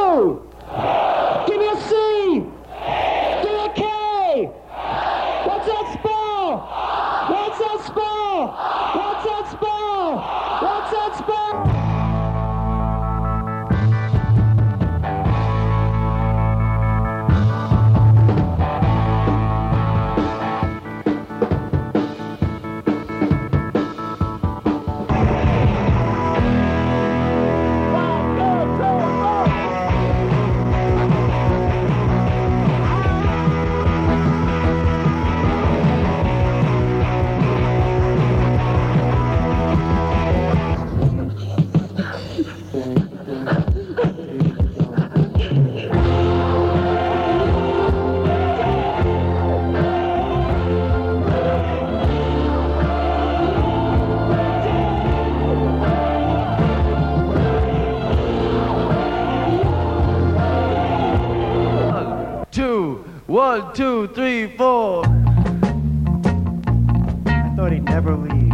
U? Give me a C. Give me a K. What's that spell? What's that spell? What's that spell? What's that spell? One, two, three, four. I thought he'd never leave.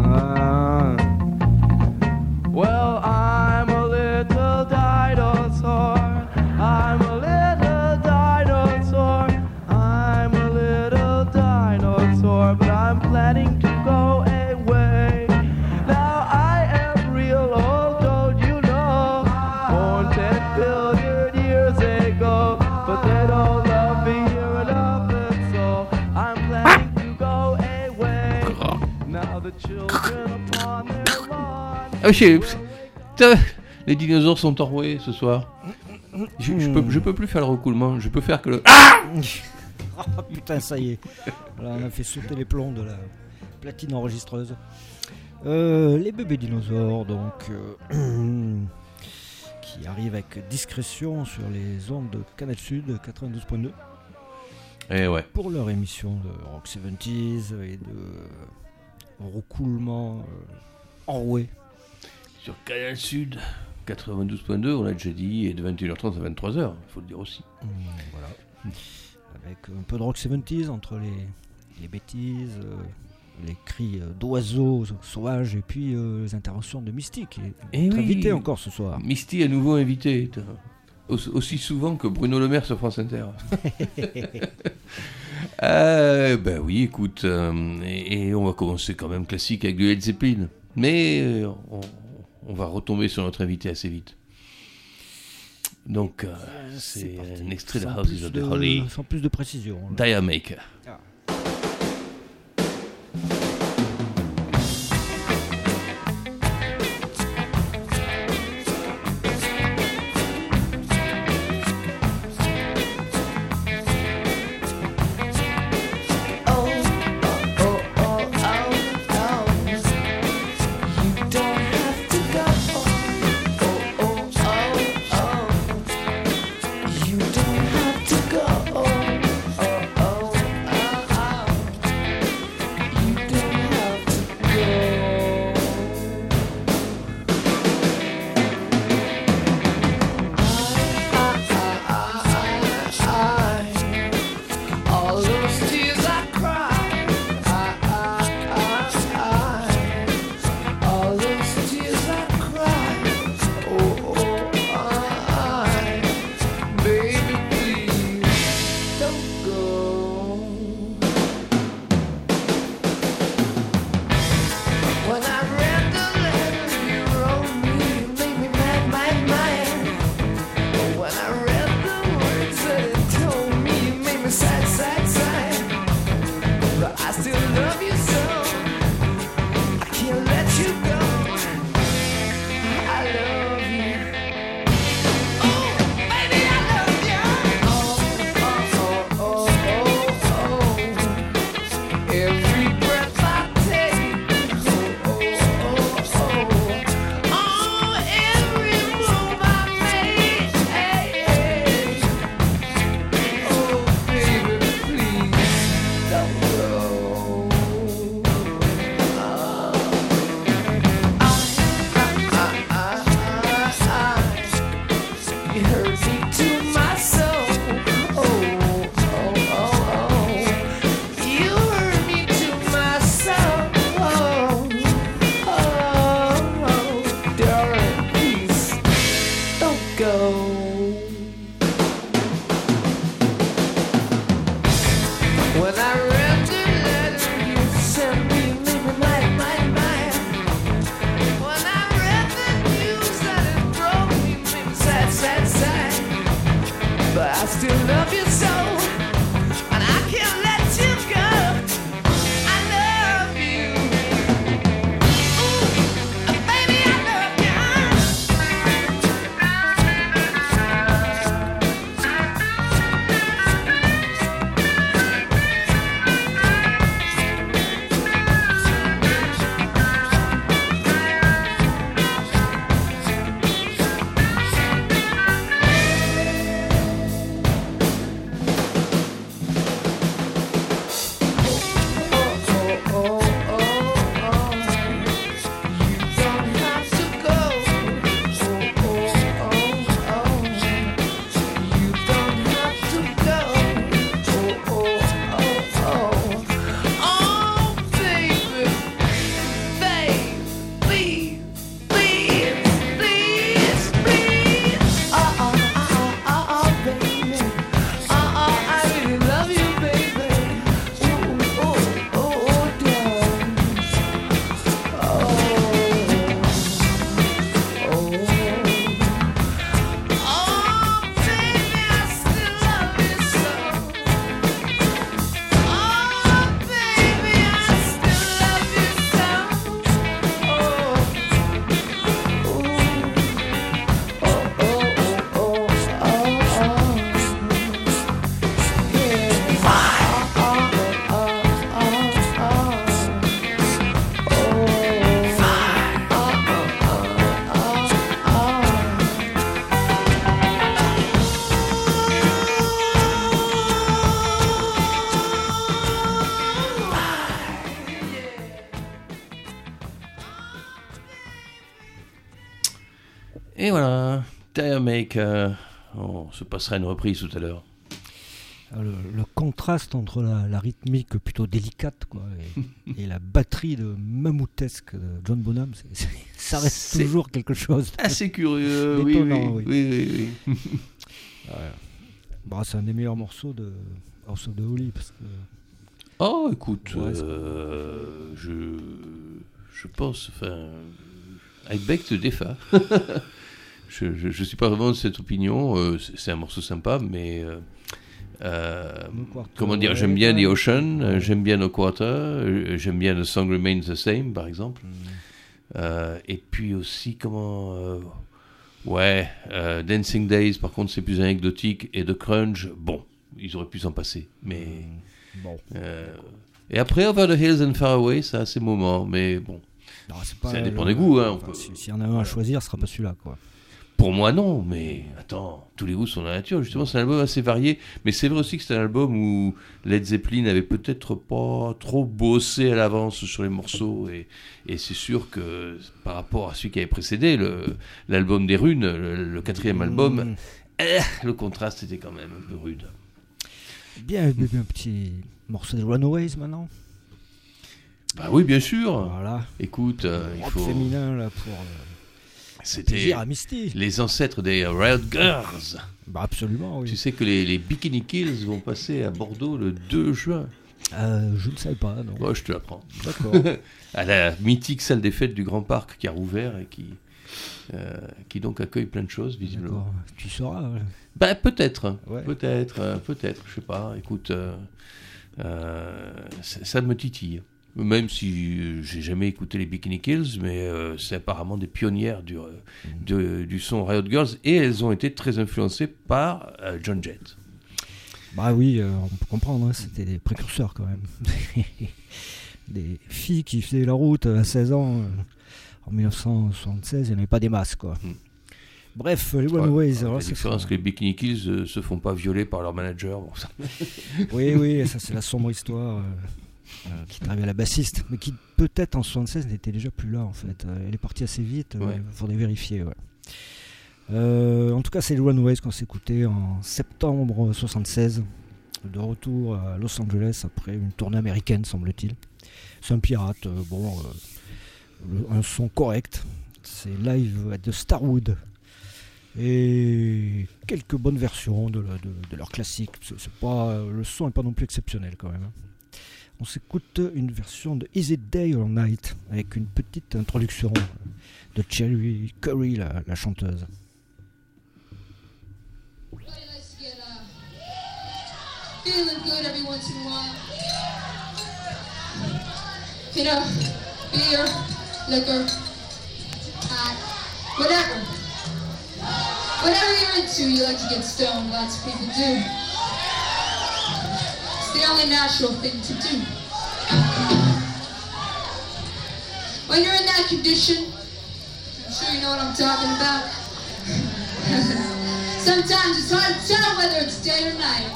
Well, I'm a little dinosaur. I'm a little dinosaur. I'm a little dinosaur, but I'm planning to go away. Now I am real old, don't you know? Born 10 billion years ago, but they don't love me here enough, and so I'm planning to go away. Now the children upon their lawn. Putain, les dinosaures sont enroués ce soir. Je peux plus faire le recoulement. Je peux faire que le. Ah putain, ça y est. Voilà, on a fait sauter les plombs de la platine enregistreuse. Les bébés dinosaures, donc, qui arrivent avec discrétion sur les ondes de Canal Sud 92.2. Eh ouais. Pour leur émission de Rock 70s et de recoulement enroué. Sur Canal Sud 92.2, on l'a déjà dit, et de 21h30 à 23h, il faut le dire aussi. Voilà. Avec un peu de Rock 70s entre les bêtises, les cris d'oiseaux sauvages et puis les interventions de Misty qui est notre invité encore ce soir. Misty à nouveau invité, aussi souvent que Bruno Le Maire sur France Inter. Ben oui, écoute, et on va commencer quand même classique avec du Led Zeppelin, mais on va retomber sur notre invité assez vite. Donc, c'est un extrait de Houses of the Holy. Sans plus de précision. Diamaker. Ah. Et voilà, Tire Maker. On se passera une reprise tout à l'heure. Le contraste entre la rythmique plutôt délicate quoi, et la batterie de mammouthesque de John Bonham, ça reste toujours quelque chose. Assez curieux, d'étonnant, oui. Bah, c'est un des meilleurs morceaux de House of the Holy parce que. Oh, écoute, Ouais, je pense, enfin, I beg to differ. je suis pas vraiment de cette opinion. C'est un morceau sympa, mais comment dire, j'aime bien The Ocean, j'aime bien No Quarter, j'aime bien The Song Remains the Same, par exemple. Et puis aussi, Dancing Days, par contre, c'est plus anecdotique, et The Crunch, bon, ils auraient pu s'en passer, mais. Bon. Et après, Over the Hills and Far Away, ça a ses moments, mais bon. Non, ça dépend des goûts. Hein, s'il y en a un à choisir, ce sera pas celui-là, quoi. Pour moi, non, mais attends, tous les goûts sont dans la nature. Justement, c'est un album assez varié, mais c'est vrai aussi que c'est un album où Led Zeppelin avait peut-être pas trop bossé à l'avance sur les morceaux, et c'est sûr que par rapport à celui qui avait précédé, l'album des Runes, le quatrième album, le contraste était quand même un peu rude. Bien, un petit morceau de Runaways maintenant. Bah oui, bien sûr. Voilà. Écoute, il faut. Féminin là pour. C'était à Misty. Les ancêtres des Riot Girls. Bah absolument, oui. Tu sais que les Bikini Kills vont passer à Bordeaux le 2 juin. Je ne savais pas, non. Ouais, je te l'apprends. D'accord. À la mythique salle des fêtes du Grand Parc qui a rouvert et qui donc accueille plein de choses, visiblement. D'accord. Tu sauras. Ouais. Bah peut-être, Ouais. peut-être, je sais pas. Écoute, ça me titille. Même si j'ai jamais écouté les Bikini Kills, mais c'est apparemment des pionnières du son Riot Girls, et elles ont été très influencées par John Jett. Bah oui, on peut comprendre, hein, c'était des précurseurs quand même. Des filles qui faisaient la route à 16 ans, en 1976, il n'y en avait pas des masses, quoi. Bref, les Runaways. La différence que les Bikini Kills se font pas violer par leur manager. Bon, ça. Oui, ça c'est la sombre histoire qui est arrivée à la bassiste, mais qui peut-être en 76 n'était déjà plus là en fait. Elle est partie assez vite, il faudrait vérifier. Ouais. En tout cas, c'est les Runaways qu'on s'est écouté en septembre 76, de retour à Los Angeles après une tournée américaine, semble-t-il. C'est un pirate, un son correct. C'est live at the Starwood. Et quelques bonnes versions de leurs classiques. C'est pas, le son n'est pas non plus exceptionnel quand même. On s'écoute une version de Is It Day or Night avec une petite introduction de Cherry Curry, la chanteuse. Feeling good every once in a while. You know, beer, liquor, pot, whatever. Whatever you're into, you like to get stoned. Lots of people do. It's the only natural thing to do. When you're in that condition, I'm sure you know what I'm talking about. Sometimes it's hard to tell whether it's day or night.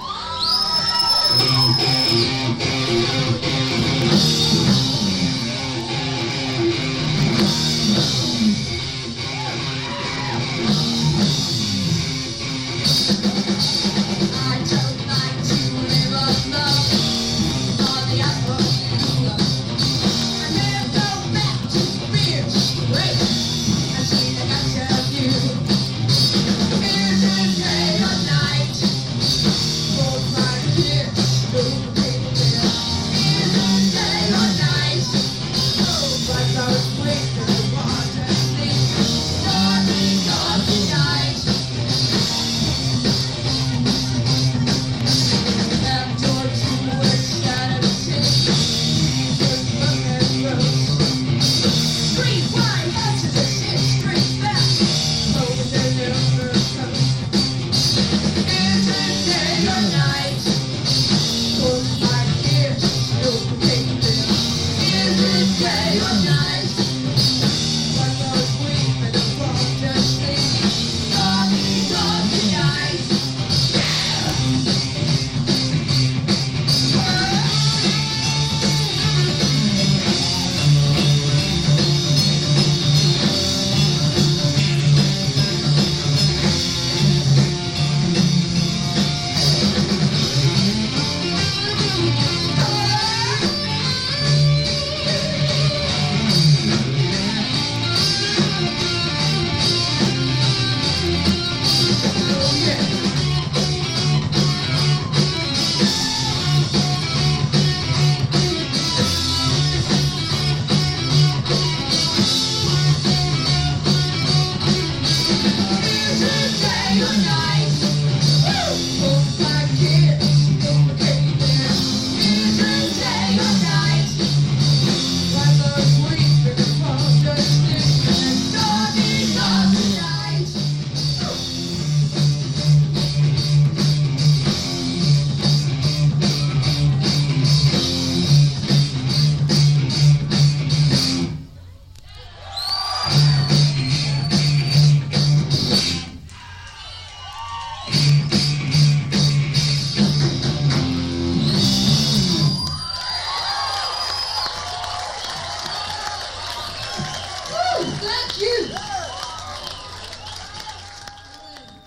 Night,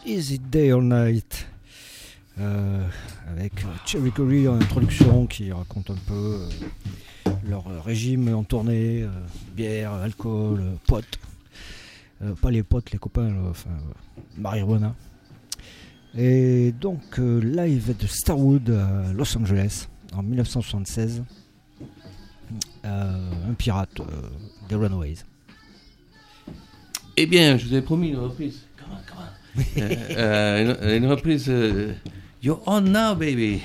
Is It Day or Night, avec Cherry Curry en introduction qui raconte un peu leur régime en tournée, bière, alcool, potes. Pas les potes, les copains, marijuana. Et donc live de Starwood à Los Angeles en 1976, un pirate des Runaways. Eh bien, je vous avais promis une reprise. Come on. Une reprise. You're on now, baby.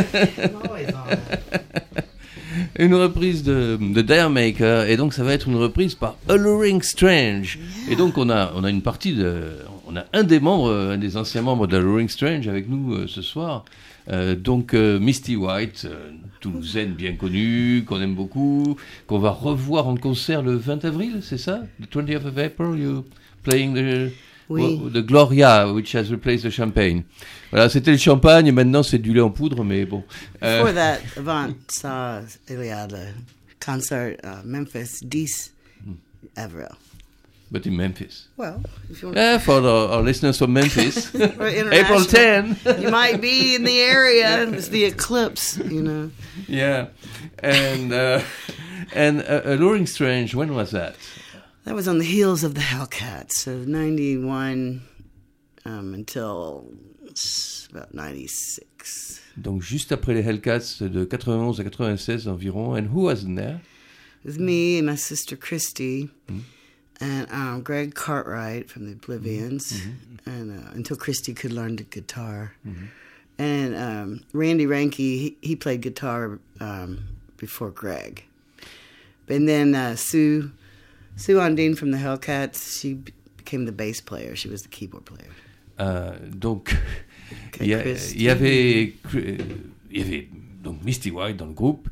Une reprise de D'yer Mak'er, et donc ça va être une reprise par Alluring Strange. Yeah. Et donc on a une partie on a un des anciens membres d'Alluring Strange avec nous ce soir. Donc Misty White, toulousaine bien connue, qu'on aime beaucoup, qu'on va revoir en concert le 20 avril, c'est ça? The 20th of April, you playing the Gloria, which has replaced the champagne. Voilà, c'était le champagne, et maintenant c'est du lait en poudre, mais bon. Before that, Avant saw Iliad concert Memphis, 10 Avril. But in Memphis. Well, if you want for our listeners from Memphis, April 10. You might be in the area. It's the eclipse, you know. Yeah, and Alluring Strange. When was that? That was on the heels of the Hellcats of 91 until about 96. Donc juste après les Hellcats de 91 à 96 environ. And who was in there? It was me and my sister Christy. And Greg Cartwright from the Oblivions, and until Christy could learn the guitar. And Randy Ranke, he played guitar before Greg. And then Sue Ondine from the Hellcats, she became the bass player. She was the keyboard player. Donc, il y avait donc Misty White dans le groupe,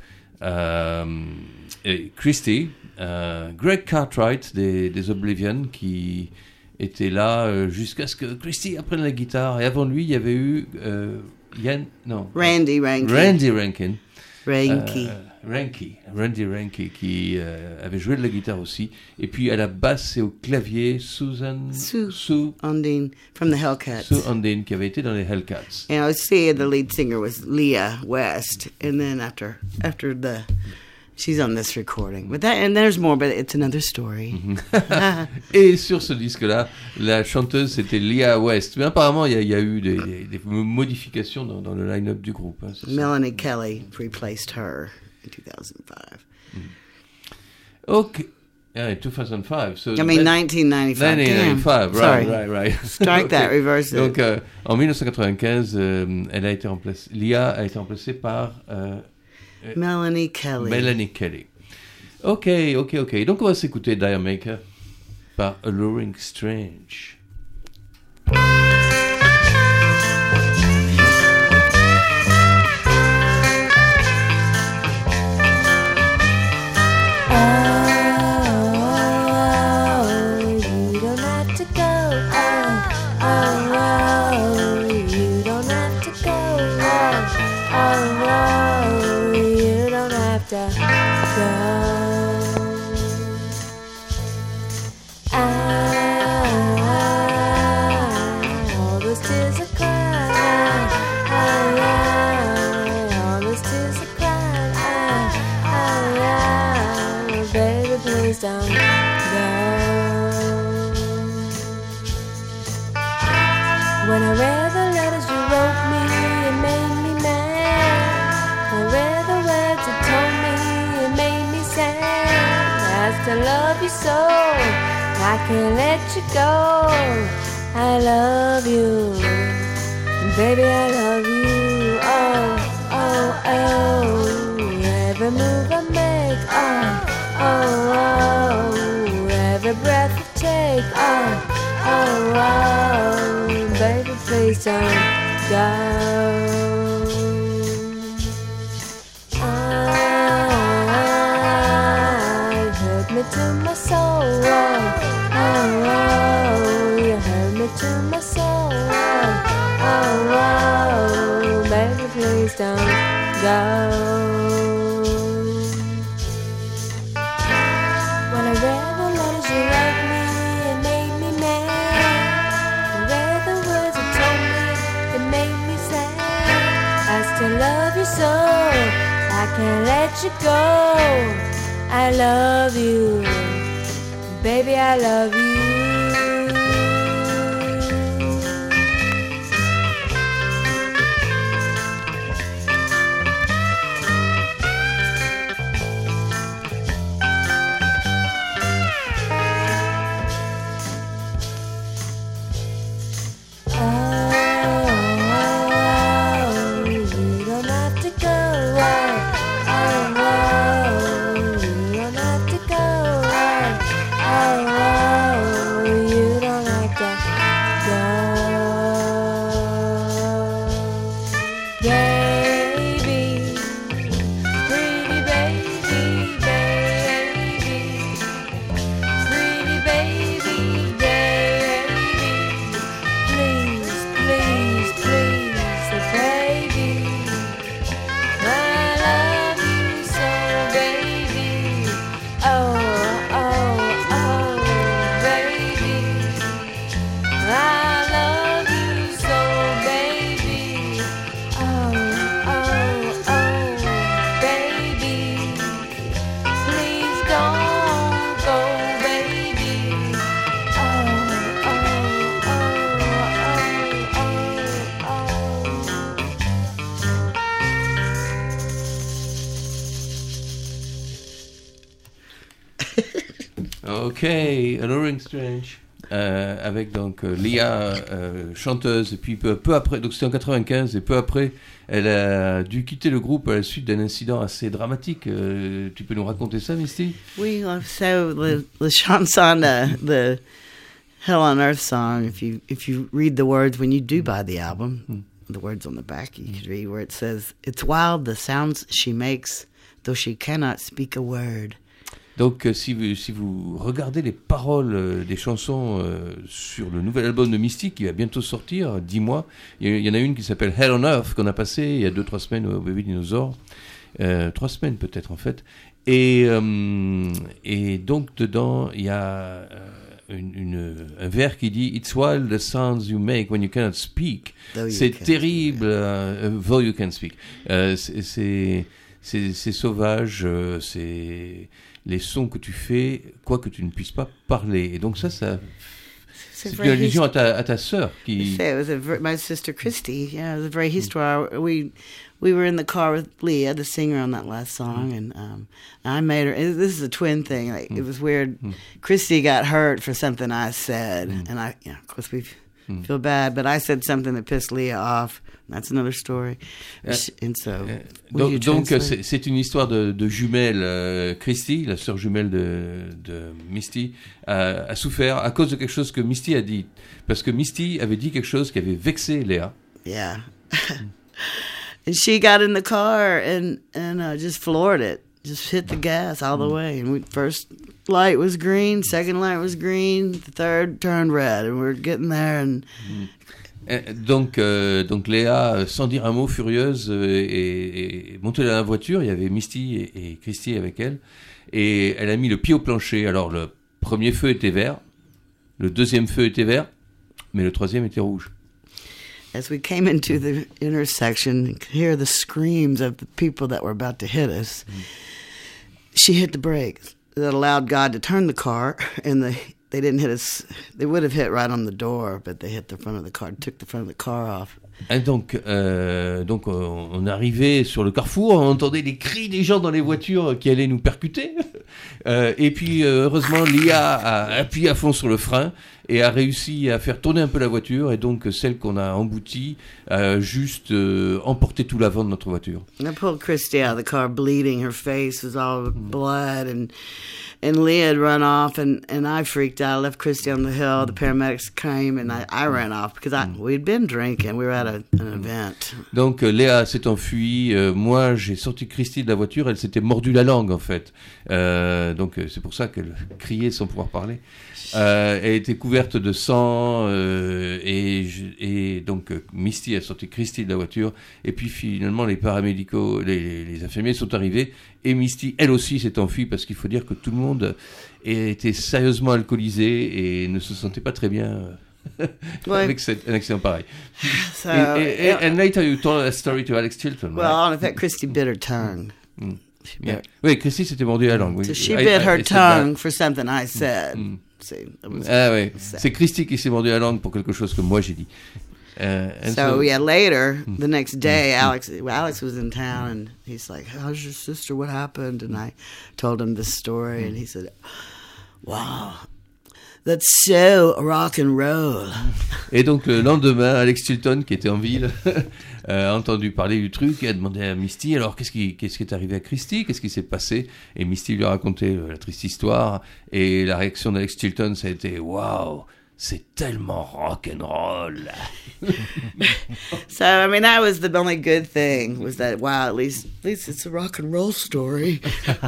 et Christy, Greg Cartwright des Oblivion qui était là jusqu'à ce que Christy apprenne la guitare, et avant lui il y avait eu Randy Ranke qui avait joué de la guitare aussi, et puis à la basse et au clavier Sue Ondine from the Hellcats. Sue Ondine qui avait été dans les Hellcats. And I would say the lead singer was Leah West, and then after she's on this recording. But there's more, but it's another story. Et sur ce disque-là, la chanteuse c'était Leah West. Mais apparemment, il y a eu des modifications dans le line-up du groupe. Hein, Melanie Kelly replaced her in 2005. Okay. Yeah, 2005. So 1995. 1995, right. Strike that, reverse it. Donc, en 1995, Leah a été remplacée par... Melanie Kelly. Ok. Donc on va s'écouter D'yer Mak'er par Alluring Strange. When I read the letters you wrote me, it made me mad. I read the words you told me, it made me sad. I still love you so, I can't let you go. I love you, baby, I love you. Oh, every move I make, oh, every breath I take, oh, baby, please don't go. You hurt me to my soul, you hurt me to my soul, baby, please don't go. When I read the letters you wrote me, it made me mad. I read the words you let you go. I love you, baby, I love you. Ok, Alluring Strange, avec donc Leah, chanteuse, et puis peu après, donc c'était en 95, et peu après, elle a dû quitter le groupe à la suite d'un incident assez dramatique. Tu peux nous raconter ça, Misty? Oui, so the chanson, the Hell on Earth song, if you read the words, when you do buy the album, the words on the back, you can read where it says, "It's wild the sounds she makes, though she cannot speak a word." Donc, si vous regardez les paroles des chansons sur le nouvel album de Misty qui va bientôt sortir, 10 mois, il y en a une qui s'appelle Hell on Earth qu'on a passé il y a 2-3 semaines au Baby Dinosaur, 3 semaines peut-être en fait, et donc dedans il y a un vers qui dit "It's wild the sounds you make when you cannot speak." C'est terrible, though you can speak. C'est sauvage, c'est les sons que tu fais, quoi que tu ne puisses pas parler. Et donc c'est une allusion à ta sœur qui... It was my sister Christy. Yeah, it was a very histoire. We were in the car with Leah, the singer on that last song, and I made her. This is a twin thing. Like it was weird. Christy got hurt for something I said, and of course we feel bad, but I said something that pissed Leah off. That's another story. And so, donc c'est une histoire de jumelles. Christy, la sœur jumelle de Misty, a souffert à cause de quelque chose que Misty a dit. Parce que Misty avait dit quelque chose qui avait vexé Léa. Yeah. And she got in the car and just floored it. Just hit the gas all the way. And first light was green, second light was green, the third turned red. And we're getting there and... Donc Léa, sans dire un mot, furieuse, est montée dans la voiture. Il y avait Misty et Christy avec elle. Et elle a mis le pied au plancher. Alors, le premier feu était vert. Le deuxième feu était vert. Mais le troisième était rouge. As we came into the intersection, you could hear the screams of the people that were about to hit us. She hit the brakes. That allowed God to turn the car, and they didn't hit us. They would have hit right on the door, but they hit the front of the car, took the front of the car off. Et donc on arrivait sur le carrefour, on entendait les cris des gens dans les voitures qui allaient nous percuter. Et puis heureusement, Leah a appuyé à fond sur le frein et a réussi à faire tourner un peu la voiture. Et donc celle qu'on a emboutie a juste emporté tout l'avant de notre voiture. And I pulled Christy out of the car, bleeding. Her face was all blood, and Leah had run off, and I freaked out. I left Christy on the hill. The paramedics came, and I ran off because we'd been drinking. We were at an event. Donc Léa s'est enfuie. Moi, j'ai sorti Christy de la voiture. Elle s'était mordue la langue, en fait. Donc c'est pour ça qu'elle criait sans pouvoir parler. Elle était couverte de sang et donc Misty a sorti Christy de la voiture. Et puis finalement, les paramédicaux, les infirmiers sont arrivés. Et Misty, elle aussi, s'est enfuie parce qu'il faut dire que tout le monde était sérieusement alcoolisé et ne se sentait pas très bien avec un accident pareil. So, and later you told a story to Alex Chilton. Well, right? in fact, Christy bit her tongue. Oui, Christy s'était mordu la langue. Oui. So she bit her tongue for something I said. See, it was oui. sad. C'est Christy qui s'est mordu la langue pour quelque chose que moi j'ai dit. So yeah, later the next day, Alex was in town, and he's like, "How's your sister? What happened?" And I told him the story, and he said, "Wow, that's so rock and roll." Et donc le lendemain, Alex Chilton, qui était en ville, a entendu parler du truc et a demandé à Misty, alors qu'est-ce qui est arrivé à Christy, qu'est-ce qui s'est passé? Et Misty lui a raconté la triste histoire, et la réaction d'Alex Chilton, ça a été waouh, c'est tellement rock and roll. So I mean, that was the only good thing, was that wow, at least it's a rock and roll story.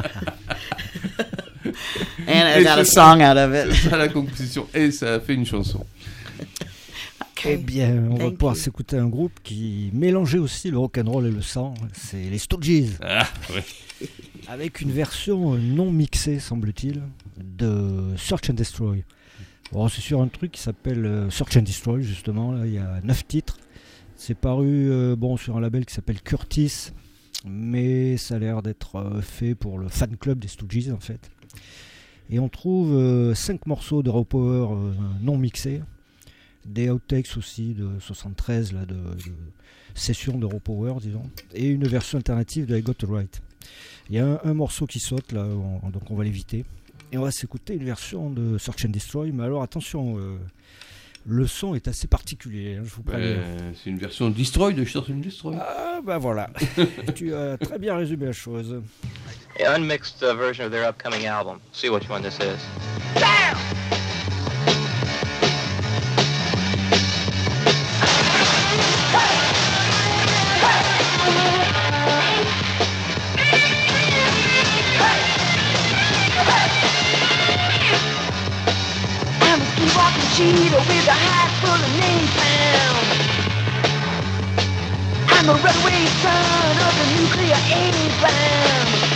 And I got a song out of it. C'est ça la composition, et ça a fait une chanson. Eh bien, on va pouvoir s'écouter un groupe qui mélangeait aussi le rock'n'roll et le sang, c'est les Stooges. Ah, ouais. Avec une version non mixée, semble-t-il, de Search and Destroy. Bon, c'est sur un truc qui s'appelle Search and Destroy, justement, là, il y a 9 titres. C'est paru sur un label qui s'appelle Curtis, mais ça a l'air d'être fait pour le fan club des Stooges, en fait. Et on trouve 5 morceaux de raw power non mixés, des outtakes aussi de 73 là, de sessions de raw power, disons, et une version alternative de I Got It Right. Il y a un morceau qui saute là, donc on va l'éviter, et on va s'écouter une version de Search and Destroy. Mais alors attention, le son est assez particulier, hein, je vous préviens. C'est une version Destroy de Search and Destroy. Ah bah voilà, tu as très bien résumé la chose. An unmixed version of their upcoming album. See which one this is. Bam! I'm a sleepwalking cheetah with a heart full of napalm. I'm a runaway son of the nuclear A-bomb.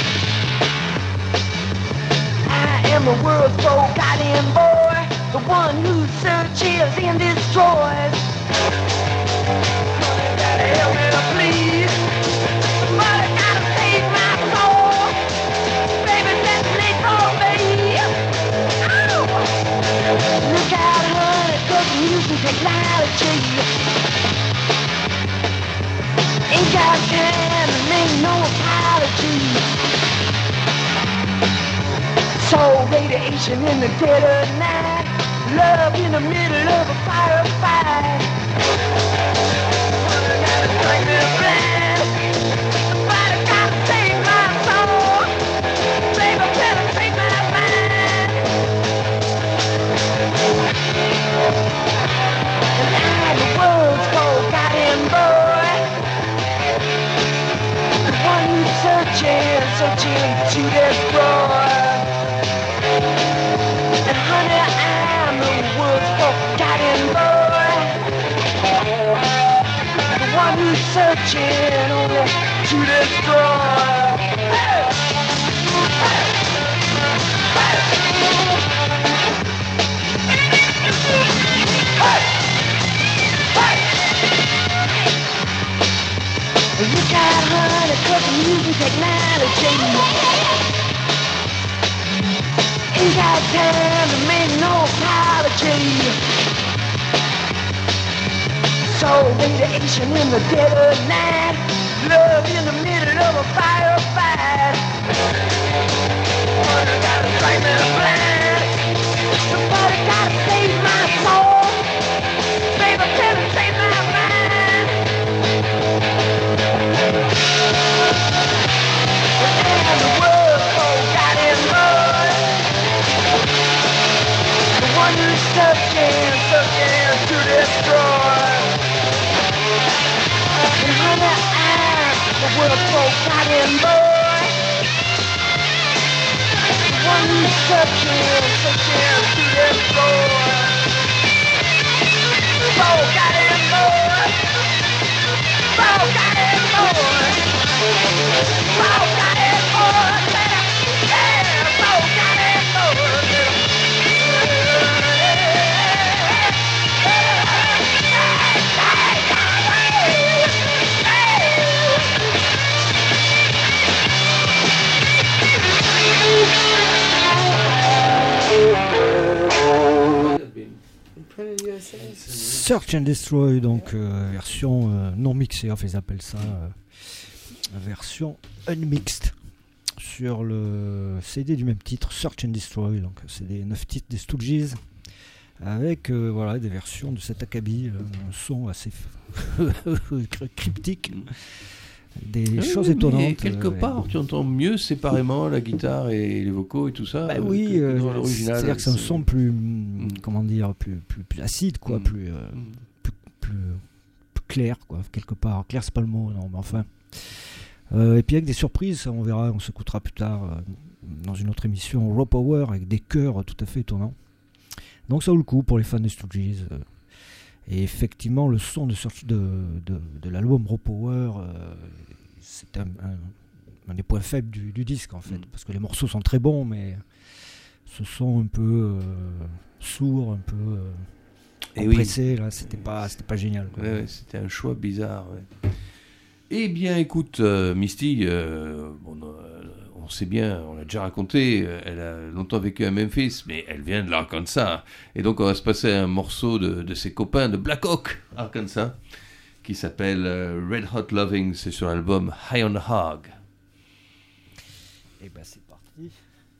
I am the world's forgotten boy, the one who searches and destroys. Somebody gotta help me, please. Somebody gotta save my soul. Baby, that's late for me. Ow! Look out, honey, 'cause I'm using technology. Ain't got time to make no apology. So radiation in the dead of night, love in the middle of a firefight. Somebody gotta strike me blind. Somebody gotta save my soul. Baby, penetrate my mind. And I'm the world's forgotten boy, the one who's searching to destroy. And honey, I'm the world's forgotten boy, the one who's searching only to destroy. Hey! Hey! Hey! Hey! Hey! Look out, honey, 'cause I'm using technology. Ain't got time to make no apology. So radiation in the dead of night, love in the middle of a firefight. Somebody gotta strike me blind. Somebody gotta save my soul. Baby, penetrate my mind. And the world's forgotten boy, the one who's searching to destroy. And honey, I'm the world's forgotten boy, the one who's searching to destroy. Forgotten boy, forgotten boy, forgotten boy, yeah, forgotten boy. Search and Destroy, donc version non mixée, enfin ils appellent ça version unmixed, sur le CD du même titre, Search and Destroy. Donc c'est des 9 titres des Stooges, avec voilà, des versions de cet acabit, un son assez cryptique, des choses étonnantes. Quelque part, tu entends mieux séparément la guitare et les vocaux et tout ça. Oui, dans l'original. c'est-à-dire que c'est un son plus, comment dire, plus acide, quoi, plus clair, quoi, quelque part. Clair, c'est pas le mot, non, mais enfin. Et puis avec des surprises, ça, on verra, on s'écoutera plus tard dans une autre émission, Raw Power, avec des chœurs tout à fait étonnants. Donc ça vaut le coup pour les fans des Stooges. Et effectivement, le son de l'album Raw Power, c'est un des points faibles du disque, en fait, parce que les morceaux sont très bons, mais ce son un peu sourd, un peu compressé, là, c'était pas génial, quoi. Ouais, c'était un choix bizarre. Ouais. Eh bien, écoute, Misty, on sait bien, on l'a déjà raconté, elle a longtemps vécu à Memphis, mais elle vient de l'Arkansas. Et donc, on va se passer un morceau de ses copains de Black Hawk, Arkansas, qui s'appelle Red Hot Loving. C'est sur l'album High on the Hog. Et ben, c'est parti.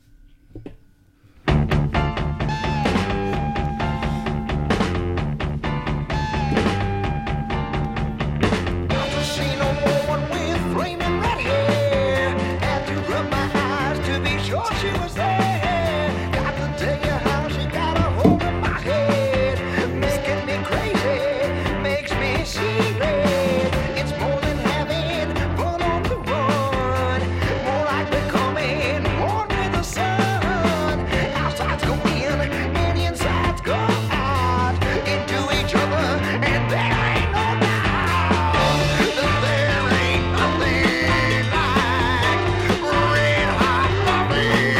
She was there. Got to tell you how she got a hold of my head, making me crazy, makes me see red. It's more than having fun on the run, more like becoming one with the sun. Outsides go in and insides go out into each other, and there ain't no doubt that there ain't nothing like red hot loving.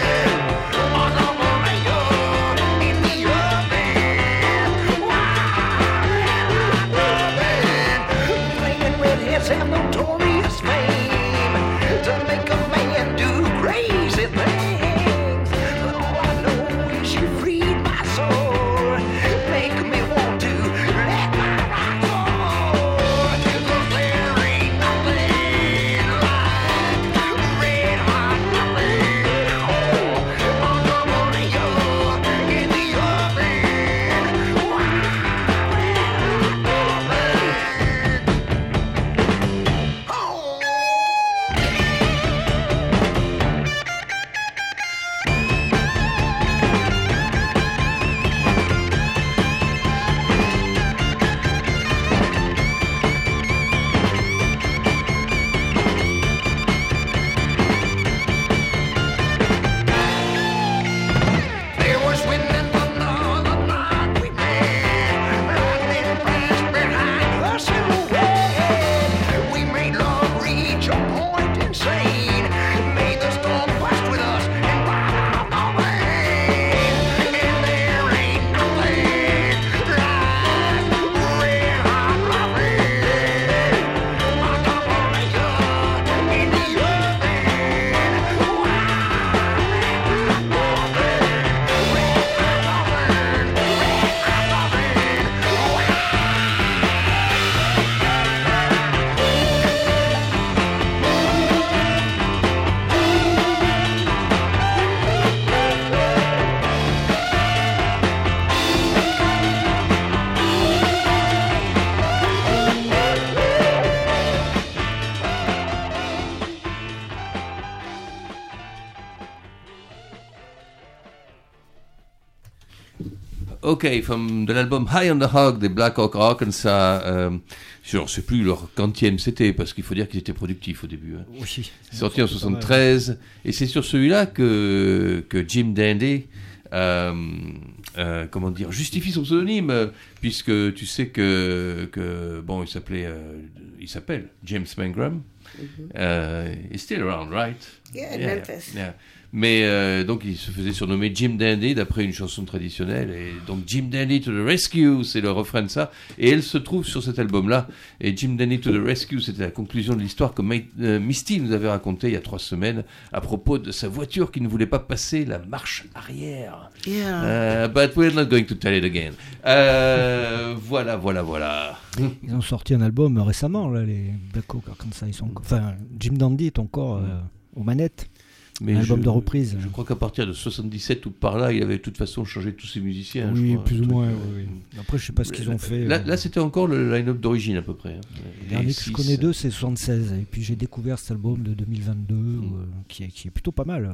Have notorious fame to make a man do crazy things, but all I know is she freed my soul, make me want to let my rock go. 'Cause there ain't nothing like red hot loving. Oh, on the morning you're in the oven. Wow, red hot loving. There was wind and thunder the night we met, lightning flash behind us in the wind. We made love reach a point insane, made the storm blast with us and brought out the rain. And there ain't nothing like red hot loving. On top of the yard, in the oven. Wow, red hot loving. Ok, de l'album High on the Hog des Black Hawk Arkansas, je ne sais plus leur quantième c'était, parce qu'il faut dire qu'ils étaient productifs au début. Hein. Oui. C'est sorti en 73, et c'est sur celui-là que Jim Dandy, comment dire, justifie son pseudonyme, puisque tu sais que bon, il s'appelle James Mangrum. He's still around, right? Yeah, in Memphis. Yeah. Mais donc il se faisait surnommer Jim Dandy d'après une chanson traditionnelle. Et donc Jim Dandy to the rescue, c'est le refrain de ça. Et elle se trouve sur cet album-là. Et Jim Dandy to the rescue, c'était la conclusion de l'histoire que Misty nous avait racontée il y a 3 semaines à propos de sa voiture qui ne voulait pas passer la marche arrière. Yeah. But we're not going to tell it again. Voilà. Ils ont sorti un album récemment, là, les Black Hawk Arkansas. Enfin, Jim Dandy est encore aux manettes. Mais un album de reprise. Je crois qu'à partir de 77 ou par là, il avait de toute façon changé tous ses musiciens. Oui, je crois, plus ou moins. Oui. Après, je sais pas ce qu'ils ont fait. Là, c'était encore le line-up d'origine à peu près. Hein. Le dernier que je connais d'eux, c'est 76. Et puis j'ai découvert cet album de 2022 qui est plutôt pas mal.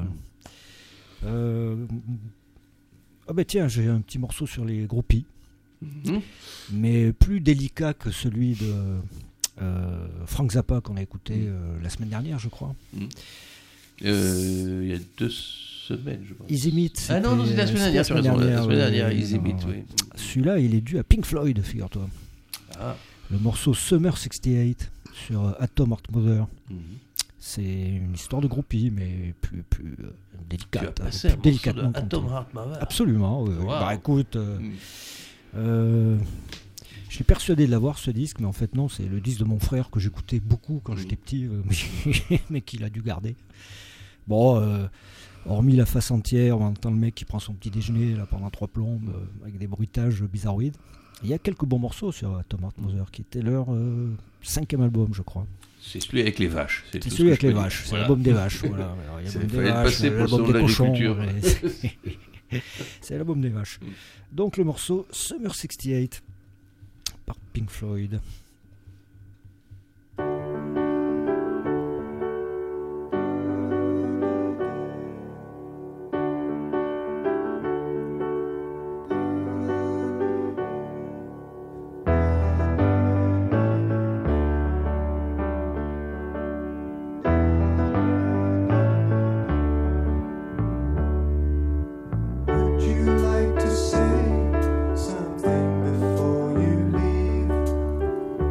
Ah ben tiens, j'ai un petit morceau sur les groupies, mais plus délicat que celui de Frank Zappa qu'on a écouté la semaine dernière, je crois. Il y a 2 semaines, je pense. Easy Meat. Ah non, c'était la semaine dernière, tu as raison. La semaine dernière, Easy Meat, oui. Celui-là, il est dû à Pink Floyd, figure-toi. Ah. Le morceau Summer 68 sur Atom Heart Mother. C'est une histoire de groupie, mais plus délicate. Tu as passé un morceau de Atom Heart Mother. Absolument. Wow. Bah écoute, je suis persuadé de l'avoir, ce disque, mais en fait non, c'est le disque de mon frère que j'écoutais beaucoup quand j'étais petit, mais qu'il a dû garder. Bon, hormis la face entière, on entend le mec qui prend son petit déjeuner là, pendant 3 plombes, avec des bruitages bizarroïdes. Il y a quelques bons morceaux sur Atom Heart Mother, qui était leur 5e album, je crois. C'est celui avec les vaches. C'est celui avec les vaches, c'est l'album des vaches. Voilà. Il y a l'album des vaches, l'album des cochons. C'est l'album des vaches. Donc le morceau Summer 68 par Pink Floyd. Would you like to say something before you leave?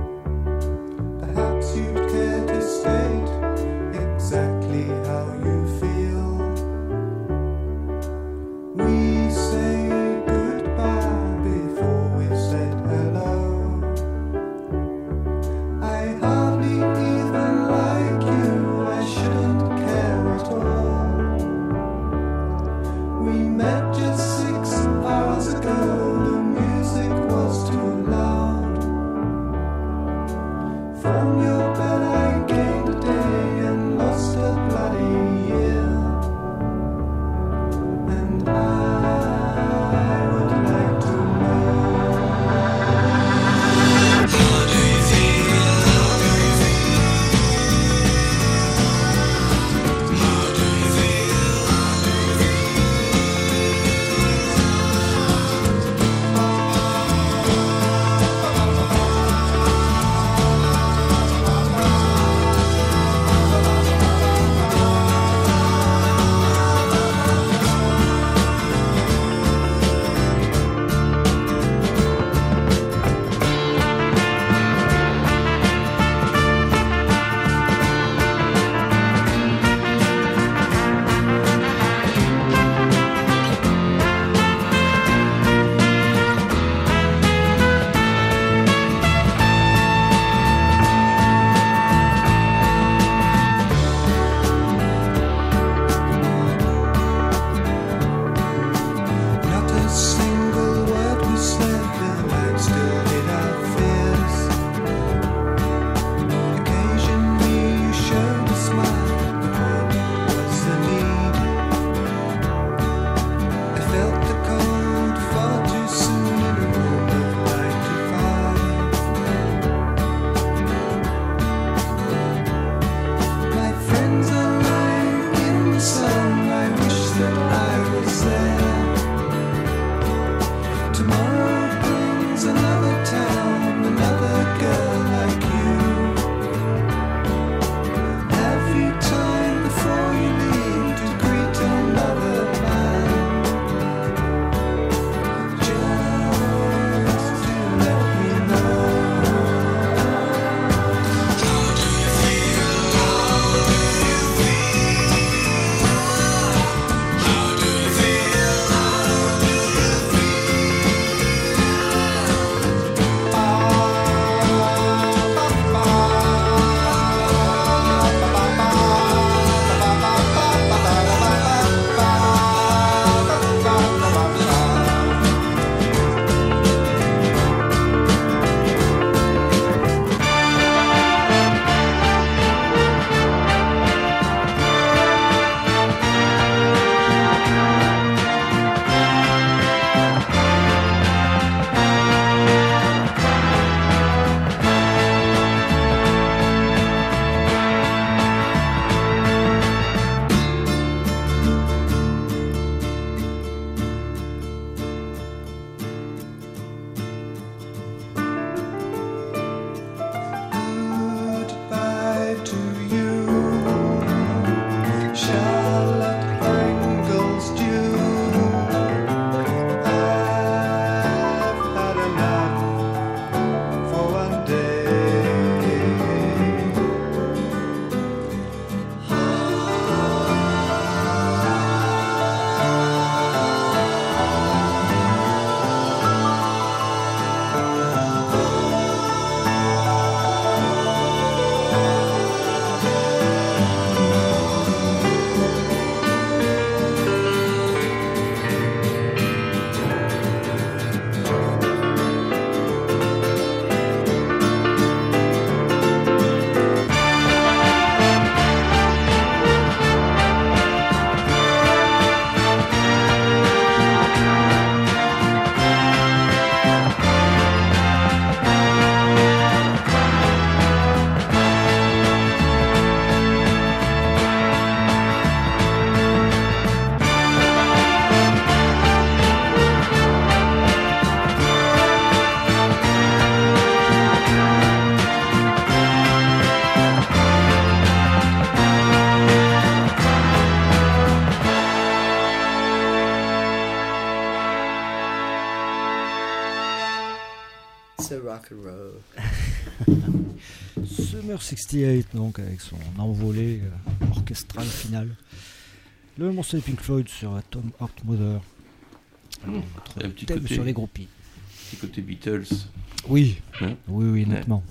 so rock and roll. Summer 68, donc, avec son envolée orchestrale finale. Le morceau de Pink Floyd sur Atom Heart Mother. Un petit Thème côté, sur les groupies. petit côté Beatles. Oui, Hein oui, nettement.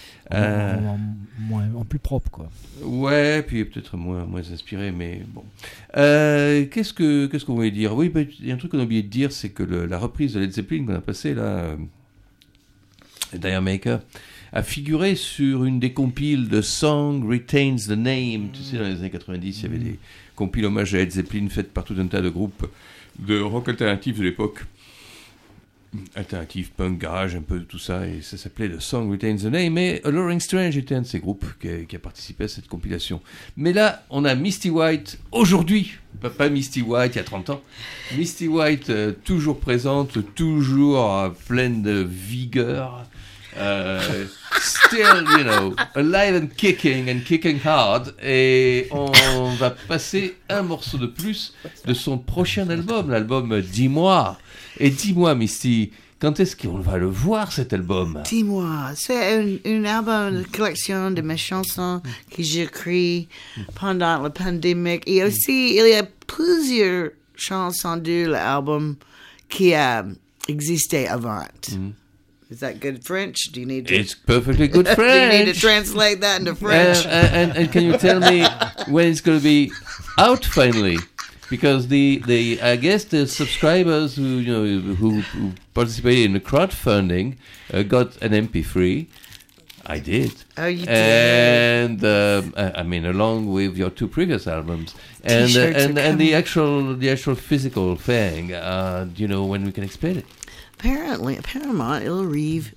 En plus propre, quoi. Ouais, puis peut-être moins inspiré, mais bon. Qu'est-ce qu'on voulait dire? Oui, il y a un truc qu'on a oublié de dire, c'est que la reprise de Led Zeppelin qu'on a passée là, Diamaker, a figuré sur une des compiles de Song Retains the Name. Tu sais, dans les années 90, il y avait des compiles hommages à Led Zeppelin faites par tout un tas de groupes de rock alternatif de l'époque. Alternative, punk, garage, un peu de tout ça, et ça s'appelait The Song Retains the Name, et Alluring Strange était un de ces groupes qui a participé à cette compilation. Mais là, on a Misty White aujourd'hui, pas Misty White il y a 30 ans, Misty White toujours présente, toujours pleine de vigueur, still, you know, alive and kicking hard, et on va passer un morceau de plus de son prochain album, l'album Dis-moi. Et dis-moi, Misty, quand est-ce qu'on va le voir, cet album? Dis-moi, c'est un album de collection de mes chansons que j'écris pendant la pandémie. Et aussi, il y a plusieurs chansons de l'album qui a existé avant. Is that good French? Do you need to? It's perfectly good French. Do you need to translate that into French? And can you tell me when it's going to be out finally? Because I guess the subscribers who participated in the crowdfunding got an MP3. I did. Oh, you did. And I mean, along with your two previous albums, and the actual physical thing. Do you know when we can expect it? Apparently, Paramount, it'll arrive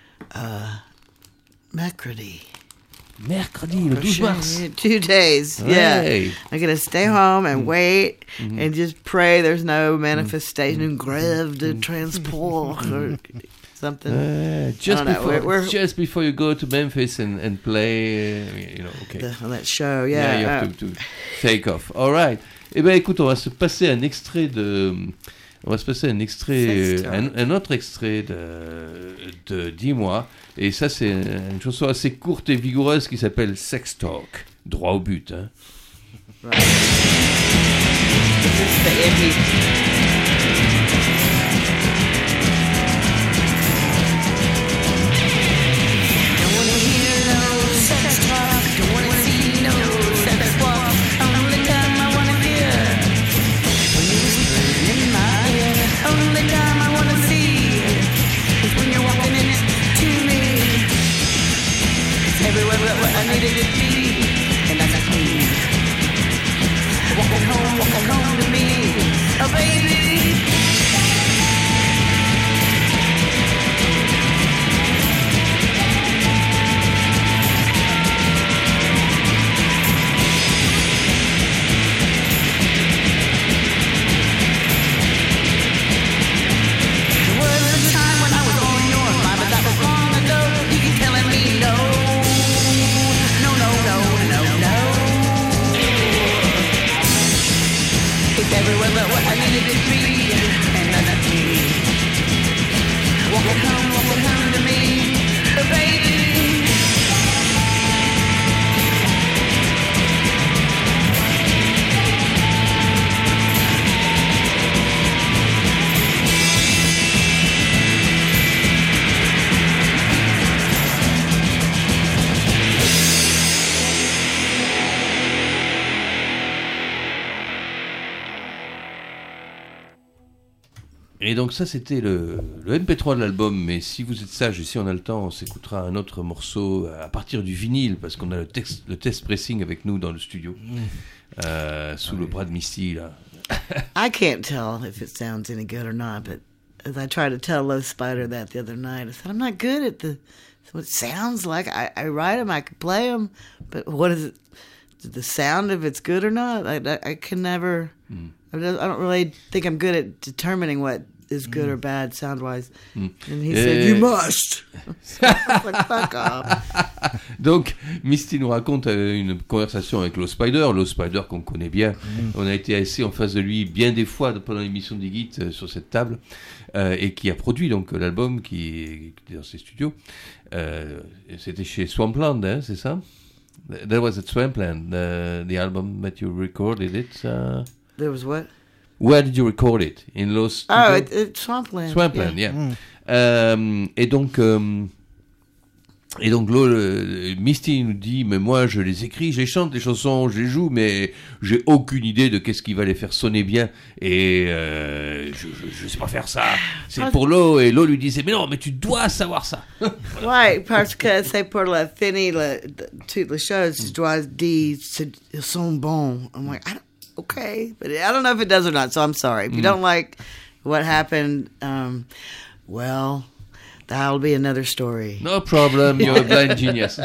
mercredi. Mercredi, le 12 mars. 2 days, yeah. I'm going to stay home and wait and just pray there's no manifestation, grève de transport or something. Just before you go to Memphis and play, okay. On that show, yeah. You have to take off. All right. Eh bien, écoute, on va se passer un extrait de... On va se passer un extrait, un autre extrait de Dis-moi. Et ça, c'est une chanson assez courte et vigoureuse qui s'appelle Sex Talk. Droit au but, hein. Right. This is the MP. Walking home to me, oh baby. There was a time when I was on your mind, but that was long ago. You keep telling me no, no, no, no, no, no. It's everywhere but what I needed to be, and that's me. Walking home to me, oh baby. Et donc ça c'était le MP3 de l'album, mais si vous êtes sage, ici on a le temps, on s'écoutera un autre morceau à partir du vinyle, parce qu'on a le test pressing avec nous dans le studio, sous le bras de Misty là. I can't tell if it sounds any good or not, but as I tried to tell Low Spider that the other night, I said, I'm not good at what it sounds like. I write them, I can play them, but what is it? The sound, if it's good or not, I can never... I don't really think I'm good at determining what is good or bad sound-wise. And he said, you must. So I was like, fuck off. Donc, Misty nous raconte une conversation avec Low Spider qu'on connaît bien. On a été assis en face de lui bien des fois pendant l'émission d'Igit sur cette table. et qui a produit donc l'album qui est dans ses studios. C'était chez Swampland, hein, c'est ça? That was at Swampland, the album that you recorded it. There was what? Where did you record it? In Los Studios? Oh, at Swampland. Swampland, yeah. Et donc Misty nous dit, mais moi je les écris, je les chante, les chansons, je les joue, mais j'ai aucune idée de qu'est-ce qui va les faire sonner bien, et je sais pas faire ça. C'est pour Lo, et Lo lui disait, mais non, mais tu dois savoir ça. Ouais, parce que c'est pour la finir toutes les choses. Je dois dire, ils sont bons. I'm like, okay, but I don't know if it does or not, so I'm sorry. If you don't like what happened, well, that'll be another story. No problem, you're a blind genius.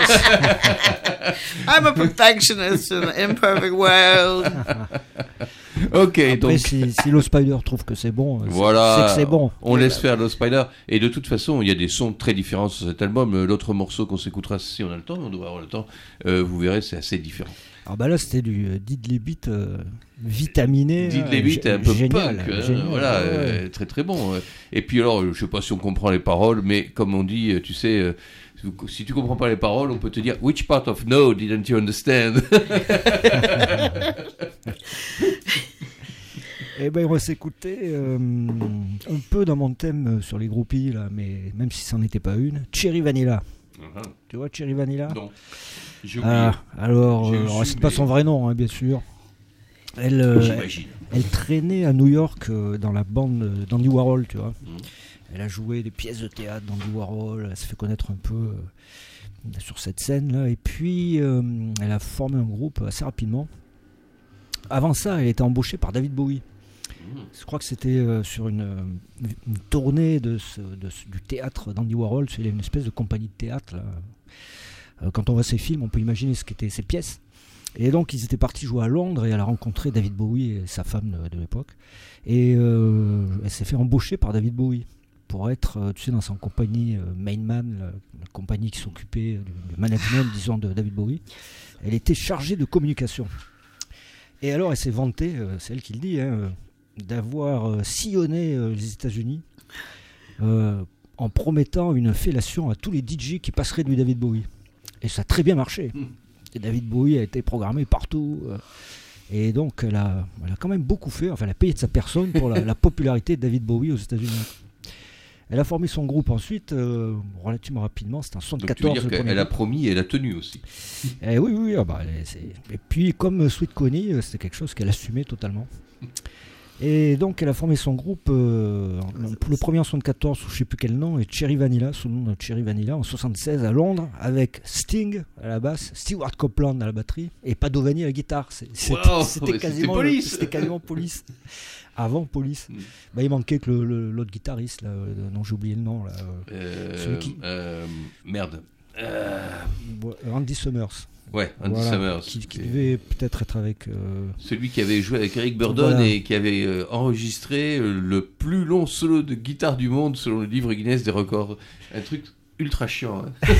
I'm a perfectionist in an imperfect world. Ok, Après, donc si Low Spider trouve que c'est bon, voilà, c'est que c'est bon. On laisse faire Low Spider. Et de toute façon, il y a des sons très différents sur cet album. L'autre morceau qu'on s'écoutera, si on a le temps, on doit avoir le temps, vous verrez, c'est assez différent. Alors bah là, c'était du Diddley Beat vitaminé. Diddley Beat un peu génial, punk, hein, génial, voilà, ouais. très très bon. Et puis alors, je sais pas si on comprend les paroles, mais comme on dit, tu sais, si tu comprends pas les paroles, on peut te dire « Which part of no didn't you understand ?» Eh ben, on va s'écouter un peu dans mon thème sur les groupies, là, mais même si ça n'en était pas une, Cherry Vanilla. Tu vois Cherry Vanilla? Non, j'ai oublié. Alors, J'ai c'est pas son vrai nom, hein, bien sûr. Elle traînait à New York dans la bande d'Andy Warhol, tu vois. Elle a joué des pièces de théâtre d'Andy Warhol, elle s'est fait connaître un peu sur cette scène-là, et puis elle a formé un groupe assez rapidement. Avant ça, elle était embauchée par David Bowie. Je crois que c'était sur une tournée du théâtre d'Andy Warhol. C'est une espèce de compagnie de théâtre. Là. Quand on voit ses films, on peut imaginer ce qu'étaient ses pièces. Et donc, ils étaient partis jouer à Londres et elle a rencontré David Bowie et sa femme de l'époque. Et elle s'est fait embaucher par David Bowie pour être, tu sais, dans son compagnie Main Man, la compagnie qui s'occupait du management, disons, de David Bowie. Elle était chargée de communication. Et alors, elle s'est vantée, c'est elle qui le dit, hein, d'avoir sillonné les États-Unis en promettant une fellation à tous les DJ qui passeraient du David Bowie. Et ça a très bien marché. Et David Bowie a été programmé partout. Et donc, elle a quand même beaucoup fait. Enfin, elle a payé de sa personne pour la popularité de David Bowie aux États-Unis. Elle a formé son groupe ensuite, relativement rapidement. C'était en 1974. Donc, tu veux dire qu'elle a promis et elle a tenu aussi. Et oui. Et puis, comme Sweet Connie, c'était quelque chose qu'elle assumait totalement. Et donc, elle a formé son groupe, le premier en 1974, sous je ne sais plus quel nom, et Cherry Vanilla, sous le nom de Cherry Vanilla, en 1976 à Londres, avec Sting à la basse, Stewart Copeland à la batterie, et Padovani à la guitare. C'était quasiment Police. Avant Police. Bah, il manquait que l'autre guitariste, là, non, j'ai oublié le nom. Là, celui qui... Merde. Randy Summers. Ouais, Andy Summers. Qui devait peut-être être avec... Celui qui avait joué avec Eric Burdon et qui avait enregistré le plus long solo de guitare du monde selon le livre Guinness des records. Un truc ultra chiant. Hein.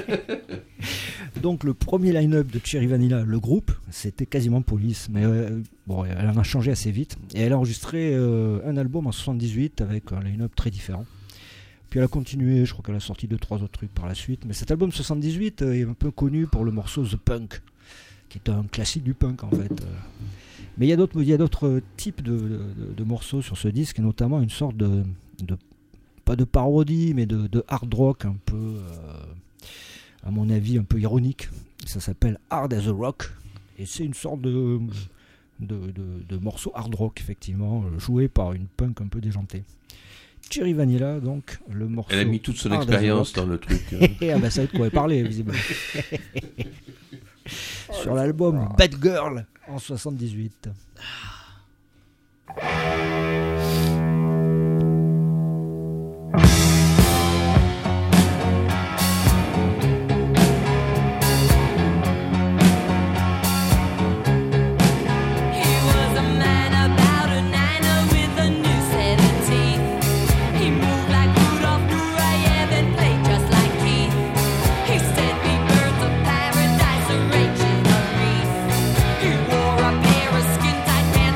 Donc le premier line-up de Cherry Vanilla, le groupe, c'était quasiment Police. Mais bon, elle en a changé assez vite. Et elle a enregistré un album en 1978 avec un line-up très différent. Puis elle a continué, je crois qu'elle a sorti 2-3 autres trucs par la suite. Mais cet album 78 est un peu connu pour le morceau The Punk, qui est un classique du punk en fait. Mais il y a d'autres types de morceaux sur ce disque, et notamment une sorte de pas de parodie, mais de hard rock un peu, à mon avis, un peu ironique. Ça s'appelle Hard as a Rock, et c'est une sorte de morceau hard rock, effectivement, joué par une punk un peu déjantée. Cherry Vanilla, donc, le morceau. Elle a mis toute son expérience dans le truc. Ah bah ça va être quoi parler, visiblement. Sur l'album Bad Girl en 78. He wore a pair of skin-tight pants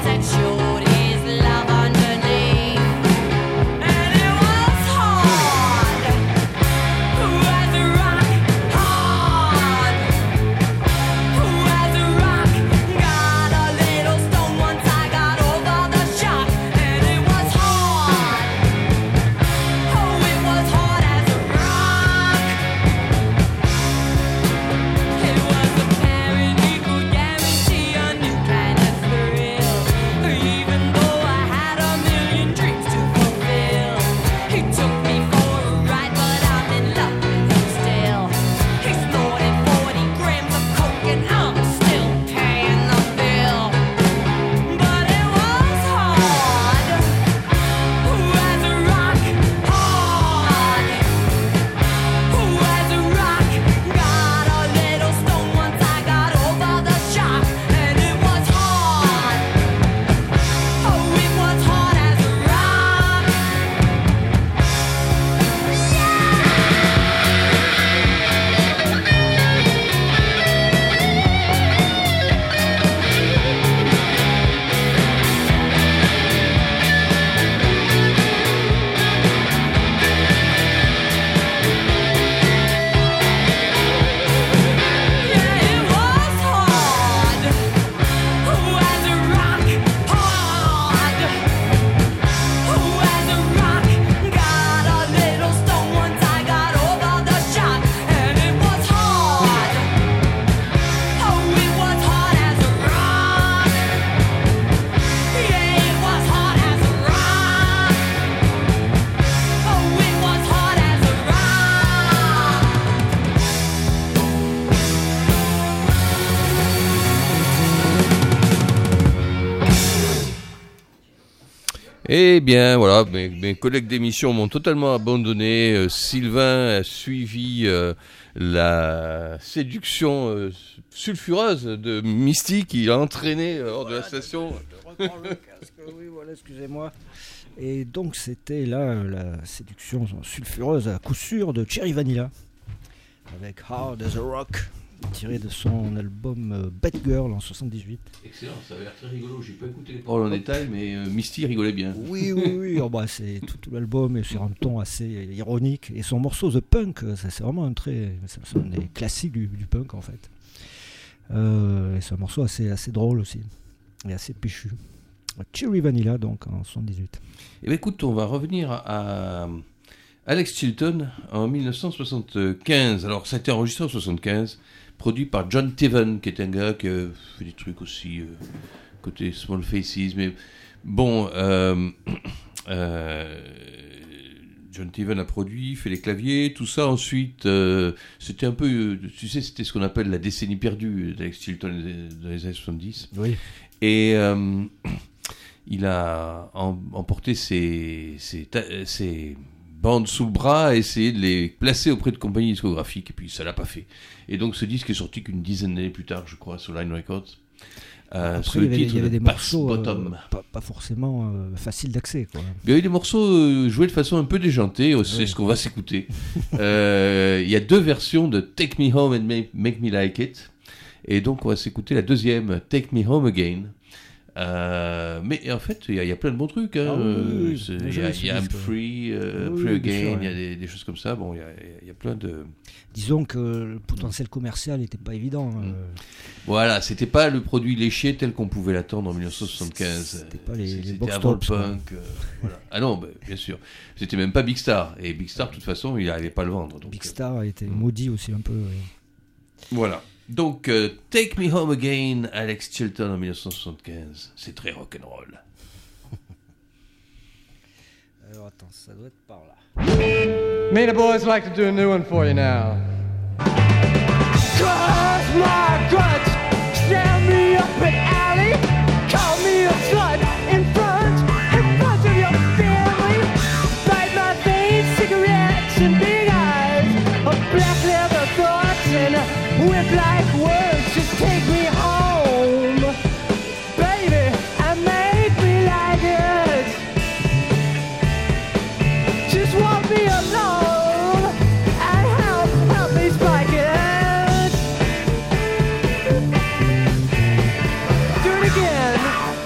Eh bien, voilà, mes collègues d'émission m'ont totalement abandonné. Sylvain a suivi la séduction sulfureuse de Misty qui a entraîné hors de la station. Je reprends le casque, oui, voilà, excusez-moi. Et donc, c'était là la séduction sulfureuse à coup sûr de Cherry Vanilla, avec Hard as a Rock, tiré de son album Bad Girl en 78. Excellent, ça avait l'air très rigolo. J'ai pas écouté les paroles en détail, mais Misty rigolait bien. Oui. Oh, bah, c'est tout l'album est sur un ton assez ironique. Et son morceau The Punk, c'est vraiment c'est un des classiques du punk en fait. Et c'est un morceau assez drôle aussi, et assez péchu. Cherry Vanilla donc en 78. Eh bien, écoute, on va revenir à Alex Chilton en 1975. Alors, ça a été enregistré en 1975, produit par John Teven, qui est un gars qui a fait des trucs aussi côté Small Faces. Mais bon, John Teven a produit, fait les claviers, tout ça. Ensuite, c'était un peu, tu sais, c'était ce qu'on appelle la décennie perdue d'Alex Chilton dans les années 70. Oui. Et il a emporté ses bandes sous le bras, essayé de les placer auprès de compagnies discographiques, et puis ça l'a pas fait. Et donc ce disque est sorti qu'une dizaine d'années plus tard, je crois, sur Line Records. Après, il y avait des morceaux pas forcément faciles d'accès, quoi. Il y avait des morceaux joués de façon un peu déjantée, c'est ce qu'on va s'écouter. Il y a deux versions de Take Me Home and Make Me Like It, et donc on va s'écouter la deuxième, Take Me Home Again. Mais en fait, il y a plein de bons trucs. Hein. Il y a I'm Free, Free Again, il y a des choses comme ça. Bon, il y a plein de. Disons que le potentiel commercial n'était pas évident. Voilà, c'était pas le produit léché tel qu'on pouvait l'attendre en 1975. C'était pas les box avant le punk. Voilà. Ah non, bien sûr. C'était même pas Big Star. Et Big Star, de toute façon, il n'arrivait pas à le vendre. Donc, Big Star a été maudit aussi un peu. Voilà. Donc, Take Me Home Again, Alex Chilton en 1975. C'est très rock'n'roll. Alors attends, ça doit être par là. Me and the boys like to do a new one for you now. Cross my guts, stand me up an alley, call me a slut in front of your family. Bite my veins, cigarettes and big eyes, of black leather thoughts and whip like words. Just take me home, baby, and make me like it. Just want me alone and help me spike it. Do it again.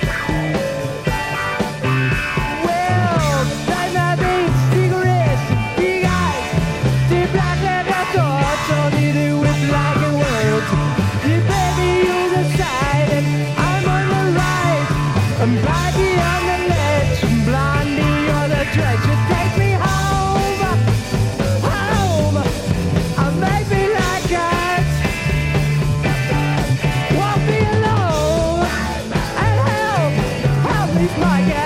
Well, light my veins, cigarettes, big eyes, deep black leather thoughts, only the whip like words. You baby, you're the side and I'm on the right. I'm baggy on the ledge, blondie on the dredge. You take me home, and make me like it. Won't be alone, and help me spike it.